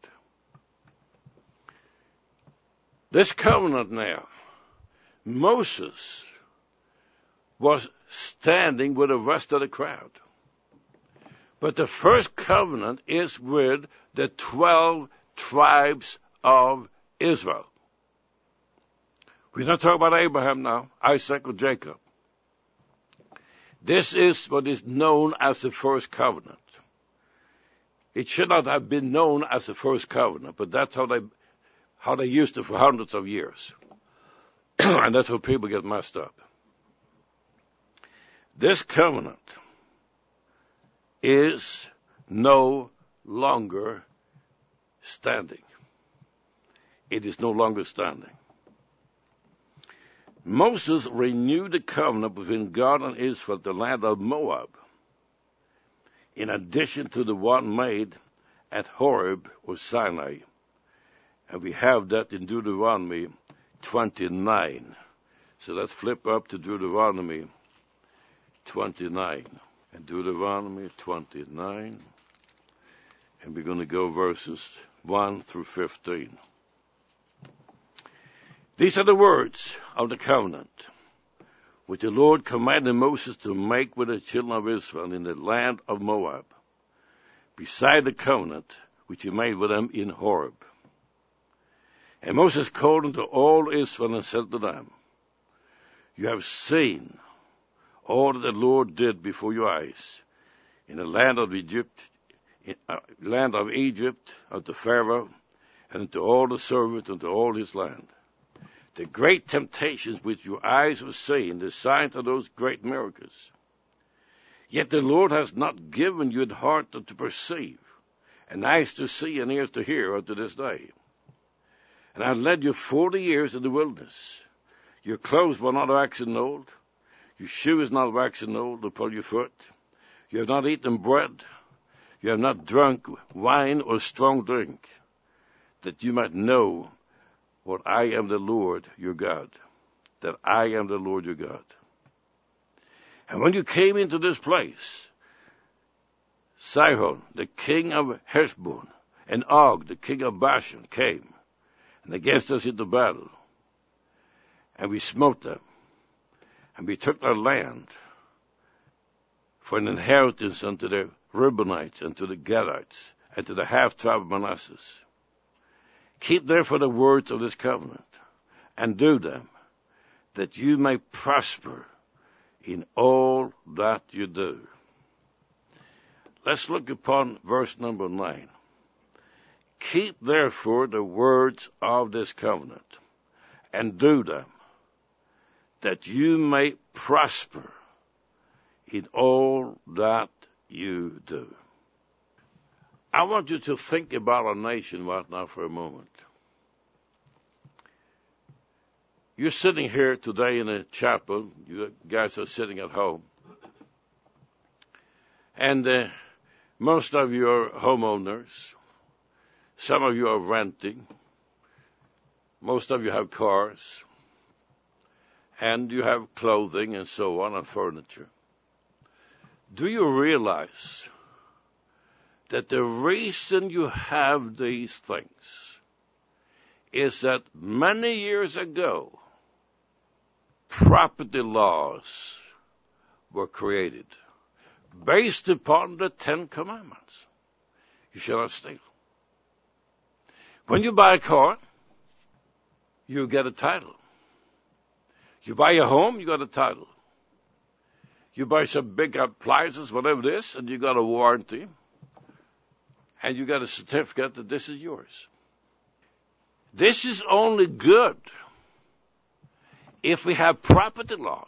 This covenant now, Moses was standing with the rest of the crowd. But the first covenant is with the 12 tribes of Israel. We're not talking about Abraham now, Isaac or Jacob. This is what is known as the first covenant. It should not have been known as the first covenant, but that's how they used it for hundreds of years. And that's where people get messed up. This covenant is no longer standing. It is no longer standing. Moses renewed the covenant between God and Israel, the land of Moab, in addition to the one made at Horeb or Sinai. And we have that in Deuteronomy 29. So let's flip up to Deuteronomy 29. And Deuteronomy 29. And we're going to go verses 1 through 15. These are the words of the covenant which the Lord commanded Moses to make with the children of Israel in the land of Moab, beside the covenant which he made with them in Horeb. And Moses called unto all Israel and said to them, You have seen all that the Lord did before your eyes in the land of Egypt, unto Pharaoh, and unto all the servants, unto all his land. The great temptations which your eyes have seen, the signs of those great miracles. Yet the Lord has not given you a heart to perceive, and eyes to see, and ears to hear unto this day. And I led you 40 years in the wilderness. Your clothes were not waxen old, your shoes not waxen old upon your foot. You have not eaten bread, you have not drunk wine or strong drink, that you might know what I am the Lord your God, that I am the Lord your God. And when you came into this place, Sihon, the king of Heshbon, and Og, the king of Bashan, came and against us into battle. And we smote them, and we took their land for an inheritance unto the Reubenites, and to the Gadites, and to the half-tribe of Manasseh. Keep therefore the words of this covenant, and do them, that you may prosper in all that you do. Let's look upon verse number 9. Keep therefore the words of this covenant, and do them, that you may prosper in all that you do. I want you to think about our nation right now for a moment. You're sitting here today in a chapel. You guys are sitting at home. And most of you are homeowners. Some of you are renting. Most of you have cars. And you have clothing and so on, and furniture. Do you realize that the reason you have these things is that many years ago, property laws were created based upon the 10 Commandments. You shall not steal. When you buy a car, you get a title. You buy a home, you got a title. You buy some big appliances, whatever it is, and you got a warranty. And you got a certificate that this is yours. This is only good if we have property laws.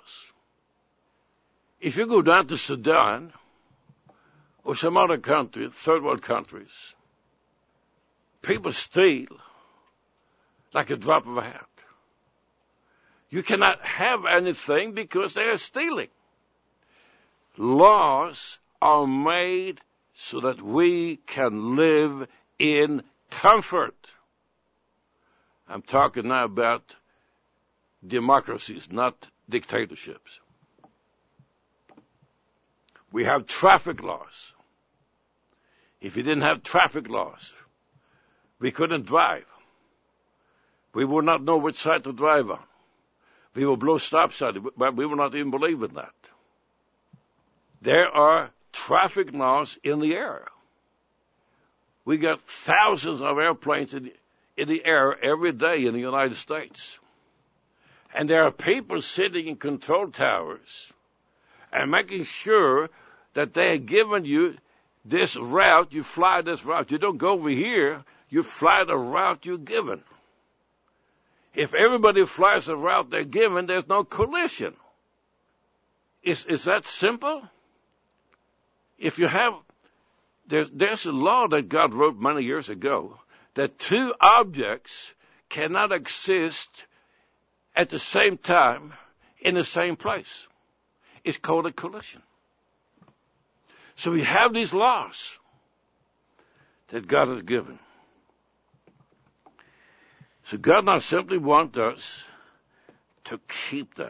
If you go down to Sudan or some other country, third world countries, people steal like a drop of a hat. You cannot have anything because they are stealing. Laws are made so that we can live in comfort. I'm talking now about democracies, not dictatorships. We have traffic laws. If we didn't have traffic laws, we couldn't drive. We would not know which side to drive on. We will blow stop signs, but we will not even believe in that. There are traffic laws in the air. We got thousands of airplanes in the air every day in the United States. And there are people sitting in control towers and making sure that they have given you this route. You fly this route. You don't go over here. You fly the route you're given. If everybody flies the route they're given, there's no collision. Is that simple? If you have, there's a law that God wrote many years ago that two objects cannot exist at the same time in the same place. It's called a collision. So we have these laws that God has given. So God not simply wants us to keep them.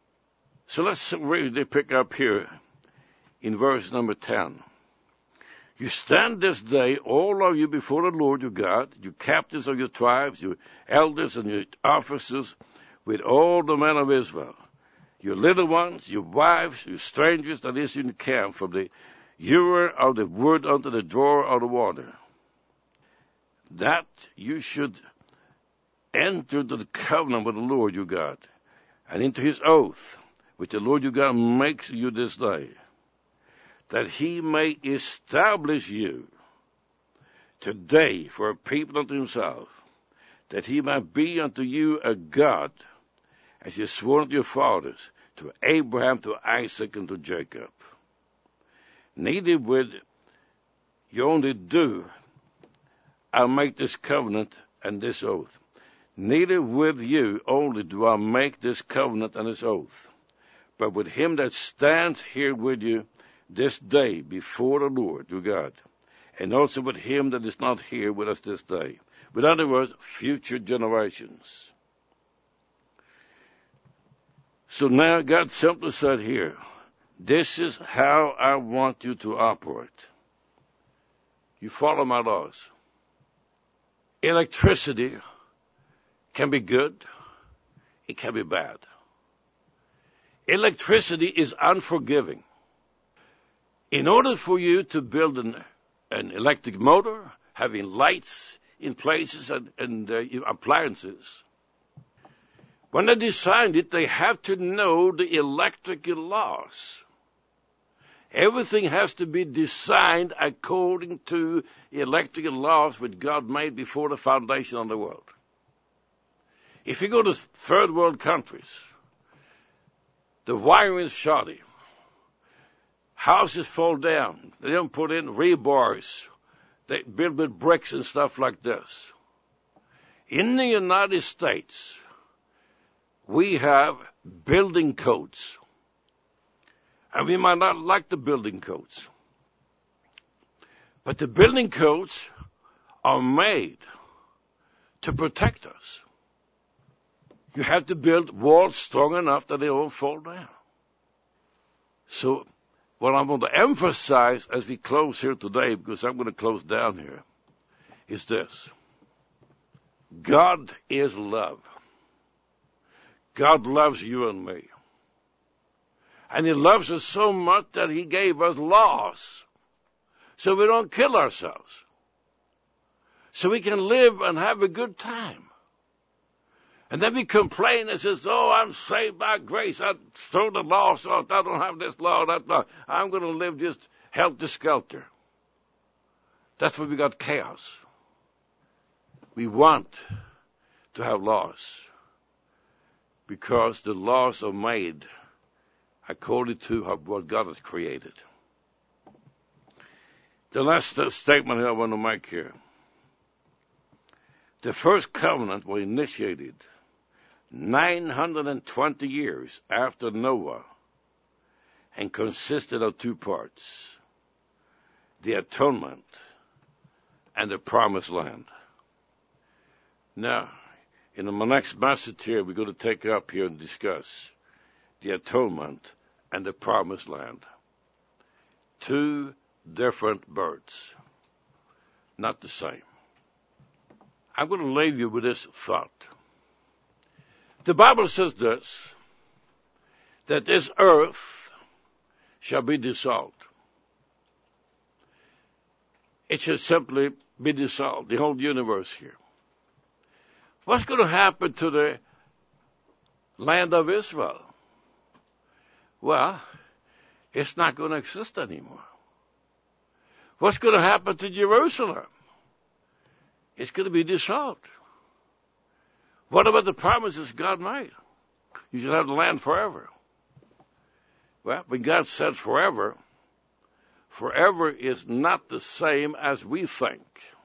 So let's really pick up here in verse number 10. You stand this day, all of you, before the Lord your God, you captains of your tribes, your elders and your officers, with all the men of Israel, your little ones, your wives, your strangers that is in the camp, from the ewer of the wood unto the drawer of the water, that you should enter into the covenant with the Lord your God, and into his oath, which the Lord your God makes you this day, that he may establish you today for a people unto himself, that he might be unto you a God, as he swore unto your fathers, to Abraham, to Isaac, and to Jacob. Neither would you only do, I'll make this covenant and this oath. Neither with you only do I make this covenant and this oath, but with him that stands here with you this day before the Lord your God, and also with him that is not here with us this day. In other words, future generations. So now God simply said here, this is how I want you to operate. You follow my laws. Electricity can be good, it can be bad. Electricity is unforgiving. In order for you to build an electric motor, having lights in places and appliances, when they designed it, they have to know the electrical laws. Everything has to be designed according to electrical laws which God made before the foundation of the world. If you go to third world countries, the wiring is shoddy. Houses fall down. They don't put in rebars. They build with bricks and stuff like this. In the United States, we have building codes. And we might not like the building codes. But the building codes are made to protect us. You have to build walls strong enough that they won't fall down. So what I want to emphasize as we close here today, because I'm going to close down here, is this. God is love. God loves you and me. And he loves us so much that he gave us laws so we don't kill ourselves. So we can live and have a good time. And then we complain and says, oh, I'm saved by grace. I throw the laws out. I don't have this law, that law. I'm going to live just helter-skelter. That's why we got chaos. We want to have laws because the laws are made according to what God has created. The last statement I want to make here. The first covenant was initiated 920 years after Noah and consisted of two parts, the atonement and the promised land. Now, in my next message here, we're going to take up here and discuss the atonement and the promised land. Two different birds, not the same. I'm going to leave you with this thought. The Bible says this, that this earth shall be dissolved. It shall simply be dissolved, the whole universe here. What's going to happen to the land of Israel? Well, it's not going to exist anymore. What's going to happen to Jerusalem? It's going to be dissolved. What about the promises God made? You shall have the land forever. Well, when God said forever, forever is not the same as we think.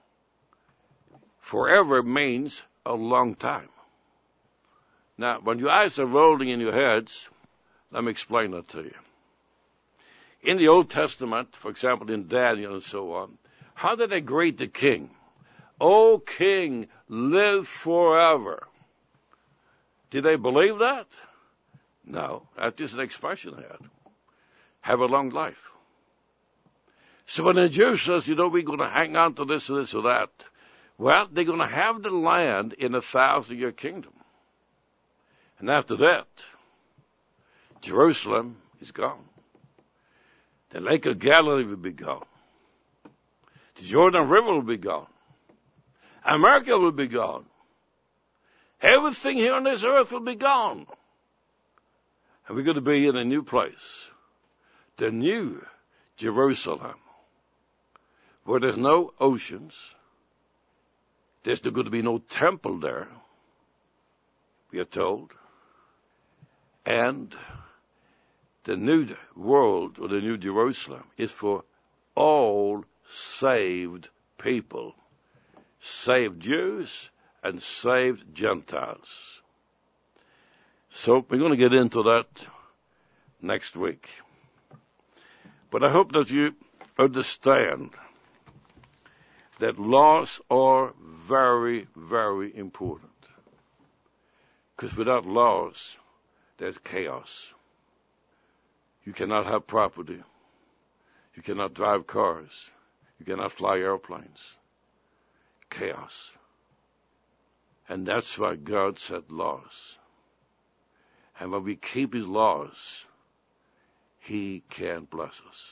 Forever means a long time. Now, when your eyes are rolling in your heads, let me explain that to you. In the Old Testament, for example, in Daniel and so on, how did they greet the king? O king, live forever. Did they believe that? No, that's just an expression they had. Have a long life. So when the Jew says, we're going to hang on to this or this or that, well, they're going to have the land in a 1,000-year kingdom. And after that, Jerusalem is gone. The Lake of Galilee will be gone. The Jordan River will be gone. America will be gone. Everything here on this earth will be gone. And we're going to be in a new place. The new Jerusalem. Where there's no oceans. There's going to be no temple there. We are told. And the new world, or the new Jerusalem, is for all saved people. Saved Jews and saved Gentiles. So we're going to get into that next week. But I hope that you understand that laws are very, very important. Because without laws, there's chaos. You cannot have property. You cannot drive cars. You cannot fly airplanes. Chaos. And that's why God set laws. And when we keep His laws, He can bless us.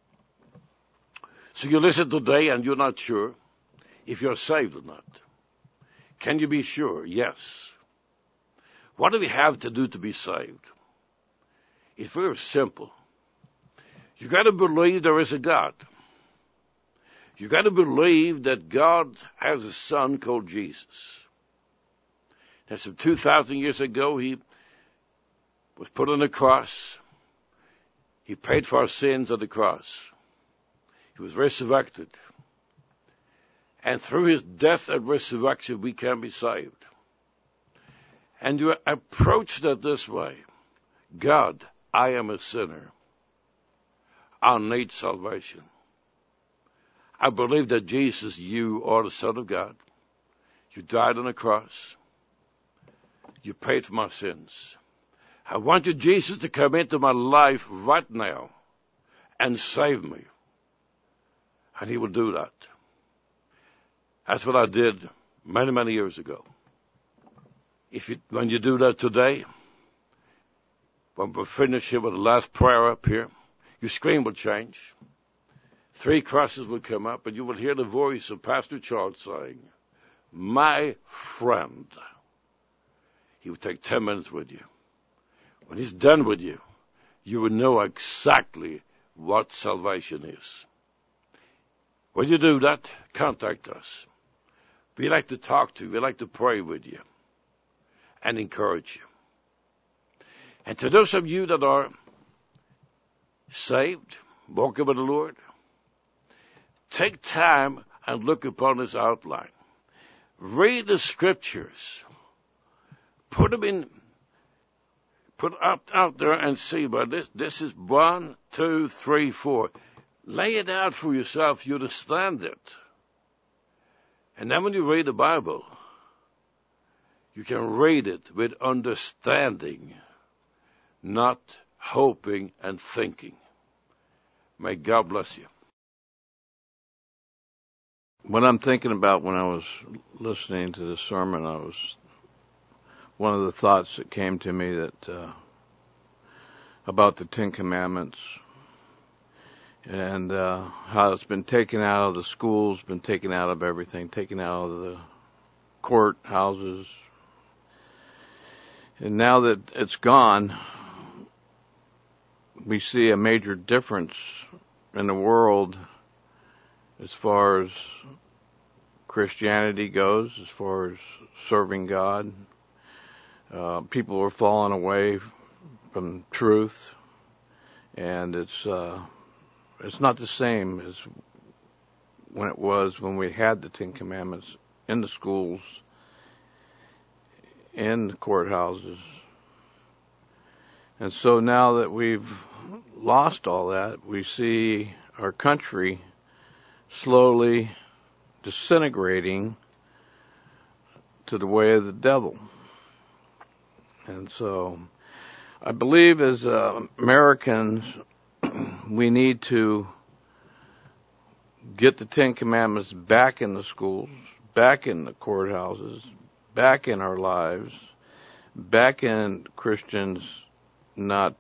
So you listen today and you're not sure if you're saved or not. Can you be sure? Yes. What do we have to do to be saved? It's very simple. You got to believe there is a God. You got to believe that God has a son called Jesus. And some 2,000 years ago, He was put on the cross. He paid for our sins on the cross. He was resurrected. And through His death and resurrection, we can be saved. And you approach that this way. God, I am a sinner. I need salvation. I believe that Jesus, you are the Son of God. You died on the cross. You paid for my sins. I want you, Jesus, to come into my life right now and save me. And He will do that. That's what I did many, many years ago. When you do that today, when we finish here with the last prayer up here, your screen will change. 3 crosses will come up, and you will hear the voice of Pastor Charles saying, my friend. He will take 10 minutes with you. When He's done with you, you will know exactly what salvation is. When you do that, contact us. We like to talk to you. We like to pray with you and encourage you. And to those of you that are saved, walking with the Lord, take time and look upon this outline. Read the scriptures. Put out there and see, but this is 1, 2, 3, 4. Lay it out for yourself. You understand it. And then when you read the Bible, you can read it with understanding, not hoping and thinking. May God bless you. What I'm thinking about when I was listening to the sermon, one of the thoughts that came to me that about the 10 Commandments and how it's been taken out of the schools, been taken out of everything, taken out of the courthouses. And now that it's gone, we see a major difference in the world as far as Christianity goes, as far as serving God. People are falling away from truth, and it's not the same as when it was when we had the 10 Commandments in the schools, in the courthouses. And so now that we've lost all that, we see our country slowly disintegrating to the way of the devil. And so I believe as Americans, we need to get the Ten Commandments back in the schools, back in the courthouses, back in our lives, back in Christians not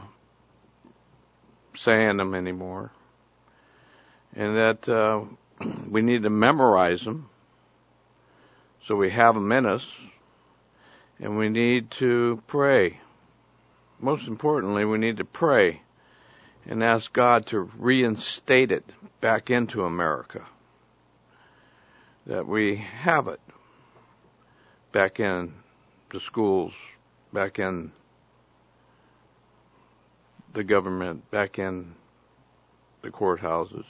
saying them anymore. And that we need to memorize them so we have them in us. And we need to pray. Most importantly, we need to pray and ask God to reinstate it back into America. That we have it back in the schools, back in the government, back in the courthouses.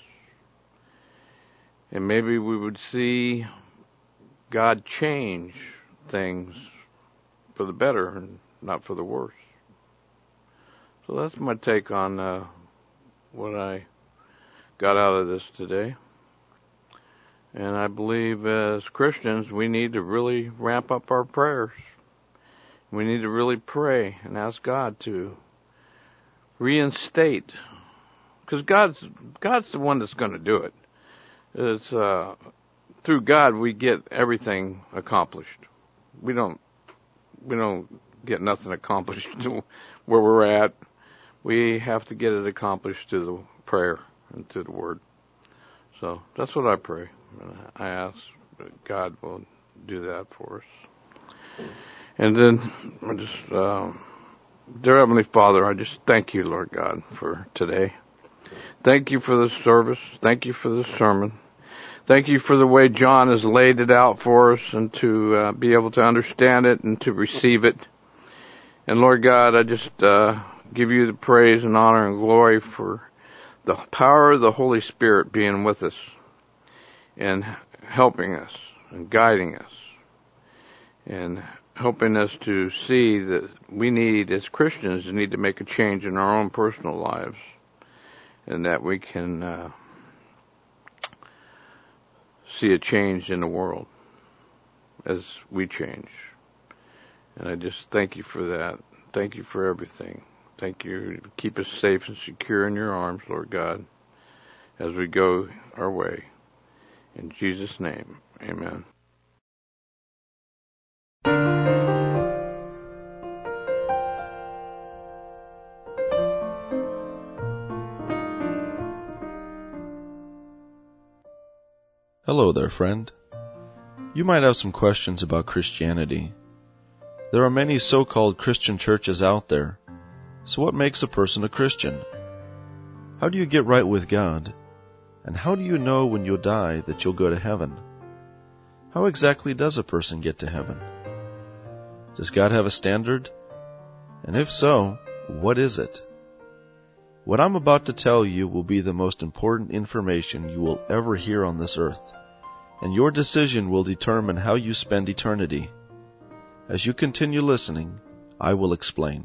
And maybe we would see God change things for the better and not for the worse. So that's my take on what I got out of this today. And I believe as Christians, we need to really ramp up our prayers. We need to really pray and ask God to reinstate, because God's the one that's going to do it. It's through God we get everything accomplished. We don't get nothing accomplished to where we're at. We have to get it accomplished through the prayer and through the Word. So that's what I pray. I ask that God will do that for us. And then I just, dear Heavenly Father, I just thank you, Lord God, for today. Thank you for this service. Thank you for this sermon. Thank you for the way John has laid it out for us and to be able to understand it and to receive it. And Lord God, I just give you the praise and honor and glory for the power of the Holy Spirit being with us and helping us and guiding us and helping us to see that we need, as Christians, need to make a change in our own personal lives, and that we can see a change in the world as we change. And I just thank you for that. Thank you for everything. Thank you. Keep us safe and secure in your arms, Lord God, as we go our way. In Jesus' name, amen. Hello there, friend. You might have some questions about Christianity. There are many so-called Christian churches out there. So what makes a person a Christian? How do you get right with God? And how do you know when you'll die that you'll go to heaven? How exactly does a person get to heaven? Does God have a standard? And if so, what is it? What I'm about to tell you will be the most important information you will ever hear on this earth, and your decision will determine how you spend eternity. As you continue listening, I will explain.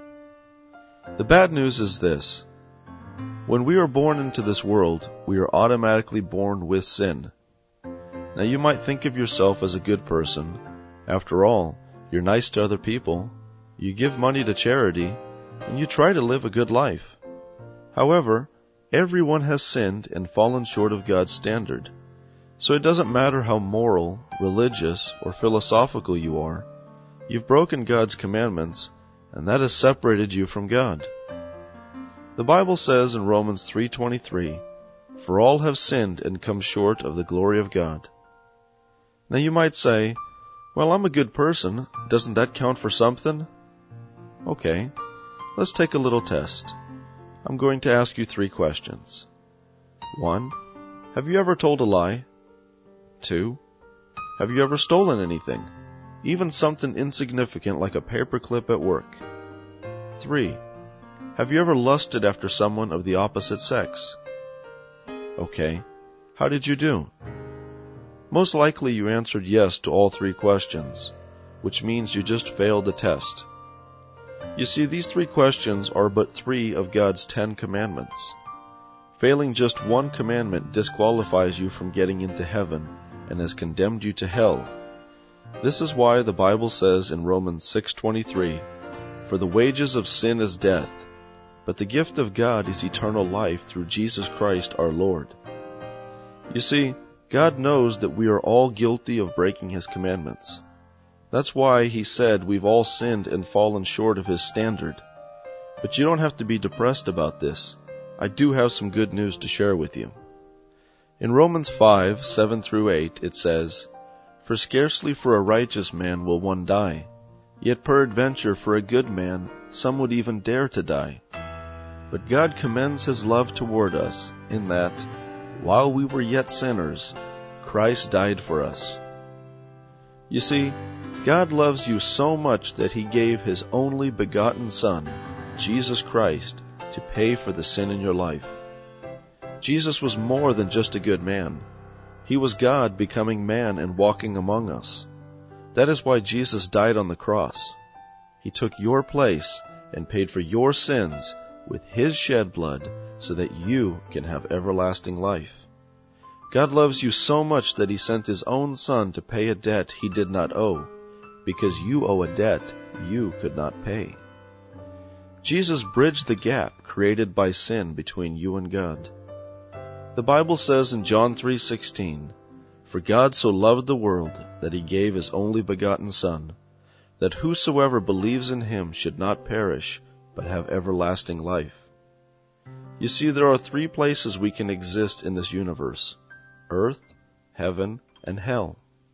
The bad news is this. When we are born into this world, we are automatically born with sin. Now you might think of yourself as a good person. After all, you're nice to other people, you give money to charity, and you try to live a good life. However, everyone has sinned and fallen short of God's standard. So it doesn't matter how moral, religious, or philosophical you are, you've broken God's commandments, and that has separated you from God. The Bible says in Romans 3:23, "For all have sinned and come short of the glory of God." Now you might say, "Well, I'm a good person. Doesn't that count for something?" Okay, let's take a little test. I'm going to ask you 3 questions. 1. Have you ever told a lie? 2. Have you ever stolen anything? Even something insignificant like a paperclip at work? 3. Have you ever lusted after someone of the opposite sex? Okay, how did you do? Most likely you answered yes to all 3 questions, which means you just failed the test. You see, these 3 questions are but 3 of God's 10 commandments. Failing just one commandment disqualifies you from getting into heaven and has condemned you to hell. This is why the Bible says in Romans 6:23, "For the wages of sin is death, but the gift of God is eternal life through Jesus Christ our Lord." You see, God knows that we are all guilty of breaking His commandments. That's why He said we've all sinned and fallen short of His standard. But you don't have to be depressed about this. I do have some good news to share with you. In Romans 5:7-8, it says, "For scarcely for a righteous man will one die, yet peradventure for a good man some would even dare to die. But God commends His love toward us, in that, while we were yet sinners, Christ died for us." You see, God loves you so much that He gave His only begotten Son, Jesus Christ, to pay for the sin in your life. Jesus was more than just a good man. He was God becoming man and walking among us. That is why Jesus died on the cross. He took your place and paid for your sins with His shed blood so that you can have everlasting life. God loves you so much that He sent His own Son to pay a debt He did not owe, because you owe a debt you could not pay. Jesus bridged the gap created by sin between you and God. The Bible says in John 3:16, "For God so loved the world that He gave His only begotten Son, that whosoever believes in Him should not perish, but have everlasting life." You see, there are 3 places we can exist in this universe: earth, heaven, and hell.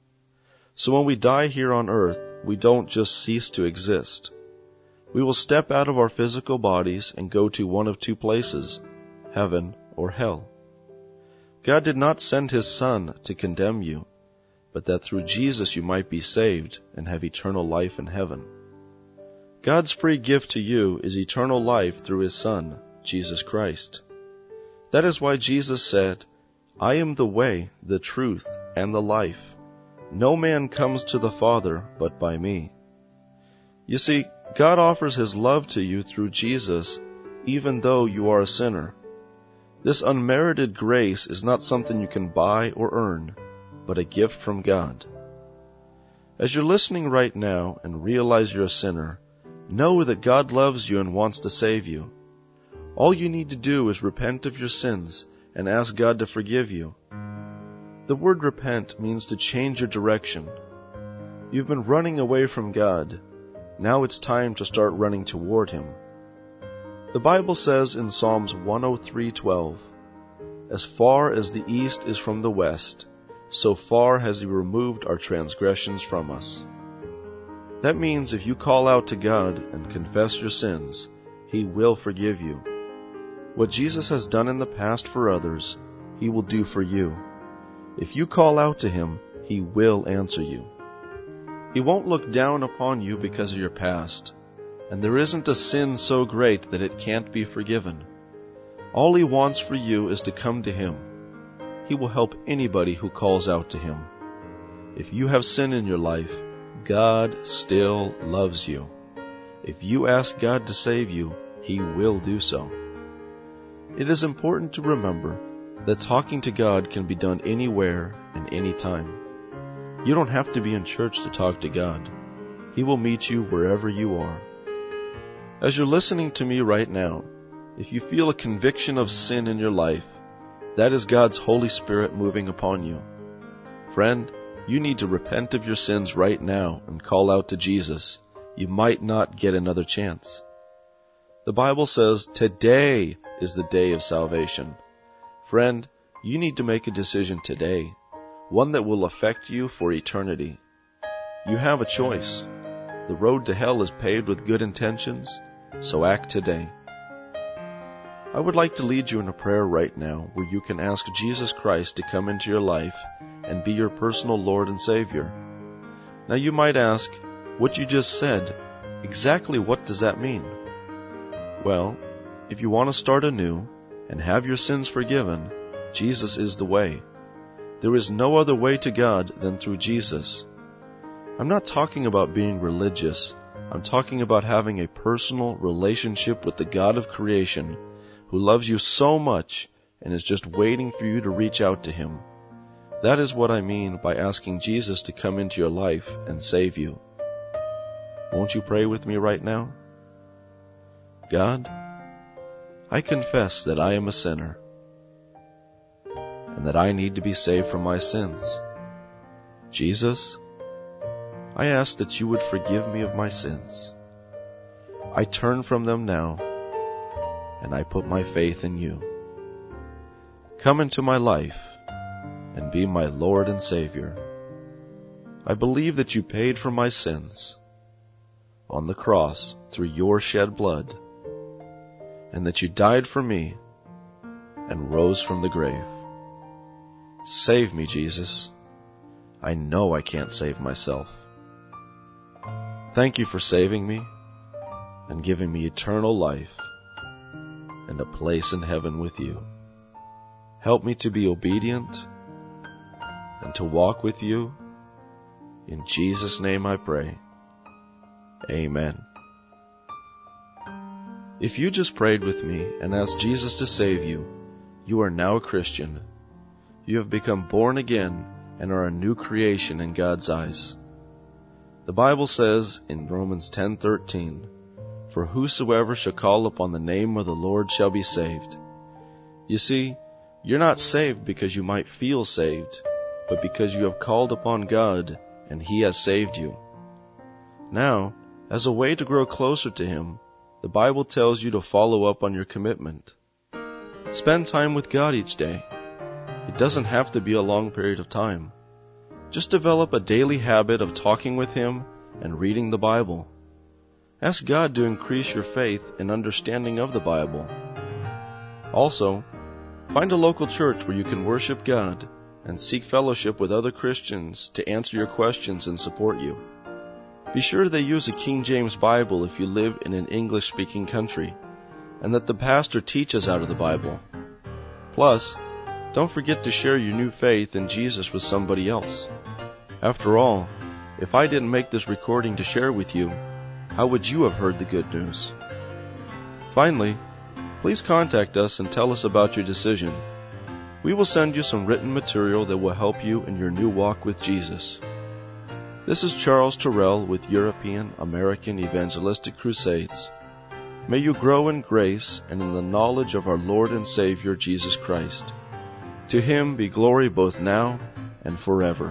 So when we die here on earth, we don't just cease to exist. We will step out of our physical bodies and go to one of 2 places, heaven or hell. God did not send His Son to condemn you, but that through Jesus you might be saved and have eternal life in heaven. God's free gift to you is eternal life through His Son, Jesus Christ. That is why Jesus said, "I am the way, the truth, and the life. No man comes to the Father but by me." You see, God offers His love to you through Jesus, even though you are a sinner. This unmerited grace is not something you can buy or earn, but a gift from God. As you're listening right now and realize you're a sinner, know that God loves you and wants to save you. All you need to do is repent of your sins and ask God to forgive you. The word repent means to change your direction. You've been running away from God. Now it's time to start running toward Him. The Bible says in Psalms 103:12, "As far as the east is from the west, so far has He removed our transgressions from us." That means if you call out to God and confess your sins, He will forgive you. What Jesus has done in the past for others, He will do for you. If you call out to Him, He will answer you. He won't look down upon you because of your past, and there isn't a sin so great that it can't be forgiven. All He wants for you is to come to Him. He will help anybody who calls out to Him. If you have sin in your life, God still loves you. If you ask God to save you, He will do so. It is important to remember that talking to God can be done anywhere and anytime. You don't have to be in church to talk to God. He will meet you wherever you are. As you're listening to me right now, if you feel a conviction of sin in your life, that is God's Holy Spirit moving upon you. Friend, you need to repent of your sins right now and call out to Jesus. You might not get another chance. The Bible says today is the day of salvation. Friend, you need to make a decision today, one that will affect you for eternity. You have a choice. The road to hell is paved with good intentions, so act today. I would like to lead you in a prayer right now where you can ask Jesus Christ to come into your life and be your personal Lord and Savior. Now you might ask, what you just said, exactly what does that mean? Well, if you want to start anew and have your sins forgiven, Jesus is the way. There is no other way to God than through Jesus. I'm not talking about being religious. I'm talking about having a personal relationship with the God of creation who loves you so much and is just waiting for you to reach out to Him. That is what I mean by asking Jesus to come into your life and save you. Won't you pray with me right now? God, I confess that I am a sinner, and and that I need to be saved from my sins. Jesus, I ask that you would forgive me of my sins. I turn from them now, and I put my faith in you. Come into my life and be my Lord and Savior. I believe that you paid for my sins on the cross through your shed blood, and that you died for me and rose from the grave. Save me, Jesus. I know I can't save myself. Thank you for saving me and giving me eternal life and a place in heaven with you. Help me to be obedient and to walk with you. In Jesus' name I pray. Amen. If you just prayed with me and asked Jesus to save you, you are now a Christian. You have become born again and are a new creation in God's eyes. The Bible says in Romans 10:13, "For whosoever shall call upon the name of the Lord shall be saved." You see, you're not saved because you might feel saved, but because you have called upon God and He has saved you. Now, as a way to grow closer to Him, the Bible tells you to follow up on your commitment. Spend time with God each day. It doesn't have to be a long period of time. Just develop a daily habit of talking with Him and reading the Bible. Ask God to increase your faith and understanding of the Bible. Also, find a local church where you can worship God and seek fellowship with other Christians to answer your questions and support you. Be sure they use a King James Bible if you live in an English-speaking country, and that the pastor teaches out of the Bible. Plus, don't forget to share your new faith in Jesus with somebody else. After all, if I didn't make this recording to share with you, how would you have heard the good news? Finally, please contact us and tell us about your decision. We will send you some written material that will help you in your new walk with Jesus. This is Charles Terrell with European American Evangelistic Crusades. May you grow in grace and in the knowledge of our Lord and Savior Jesus Christ. To Him be glory both now and forever.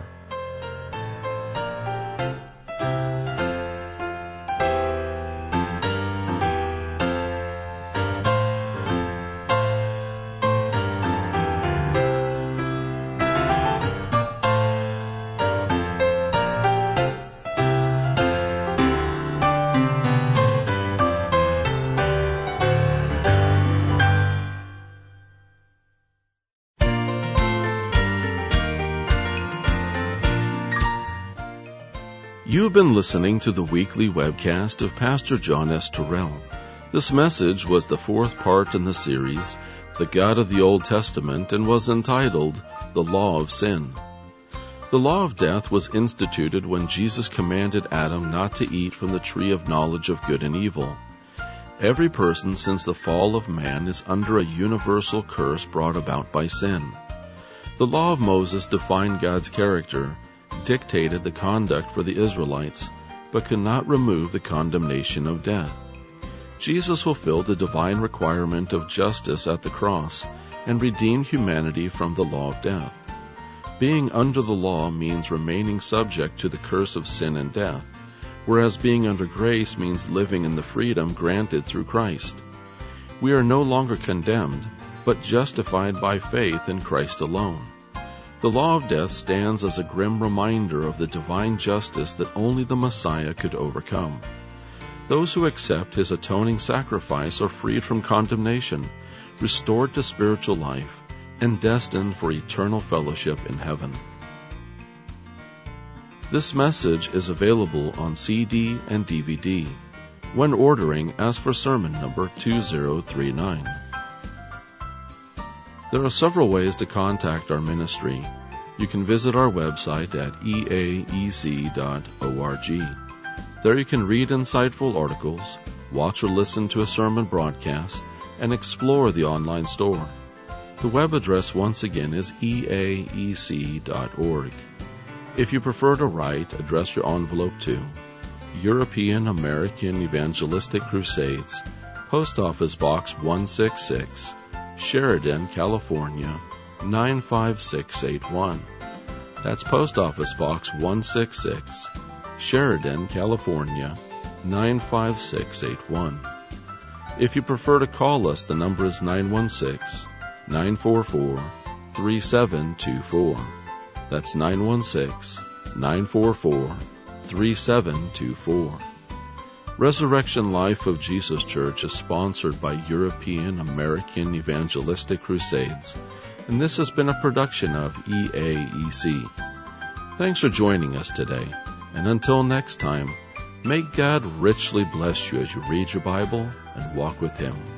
You've been listening to the weekly webcast of Pastor John S. Terrell. This message was the fourth part in the series, The God of the Old Testament, and was entitled, The Law of Sin. The law of death was instituted when Jesus commanded Adam not to eat from the tree of knowledge of good and evil. Every person since the fall of man is under a universal curse brought about by sin. The law of Moses defined God's character, dictated the conduct for the Israelites, but could not remove the condemnation of death. Jesus fulfilled the divine requirement of justice at the cross and redeemed humanity from the law of death. Being under the law means remaining subject to the curse of sin and death, whereas being under grace means living in the freedom granted through Christ. We are no longer condemned, but justified by faith in Christ alone. The law of death stands as a grim reminder of the divine justice that only the Messiah could overcome. Those who accept His atoning sacrifice are freed from condemnation, restored to spiritual life, and destined for eternal fellowship in heaven. This message is available on CD and DVD. When ordering, ask for sermon number 2039. There are several ways to contact our ministry. You can visit our website at eaec.org. There you can read insightful articles, watch or listen to a sermon broadcast, and explore the online store. The web address once again is eaec.org. If you prefer to write, address your envelope to European American Evangelistic Crusades, Post Office Box 166, Sheridan, California, 95681. That's Post Office Box 166, Sheridan, California, 95681. If you prefer to call us, the number is 916-944-3724. That's 916-944-3724. Resurrection Life of Jesus Church is sponsored by European American Evangelistic Crusades, and this has been a production of EAEC. Thanks for joining us today, and until next time, may God richly bless you as you read your Bible and walk with Him.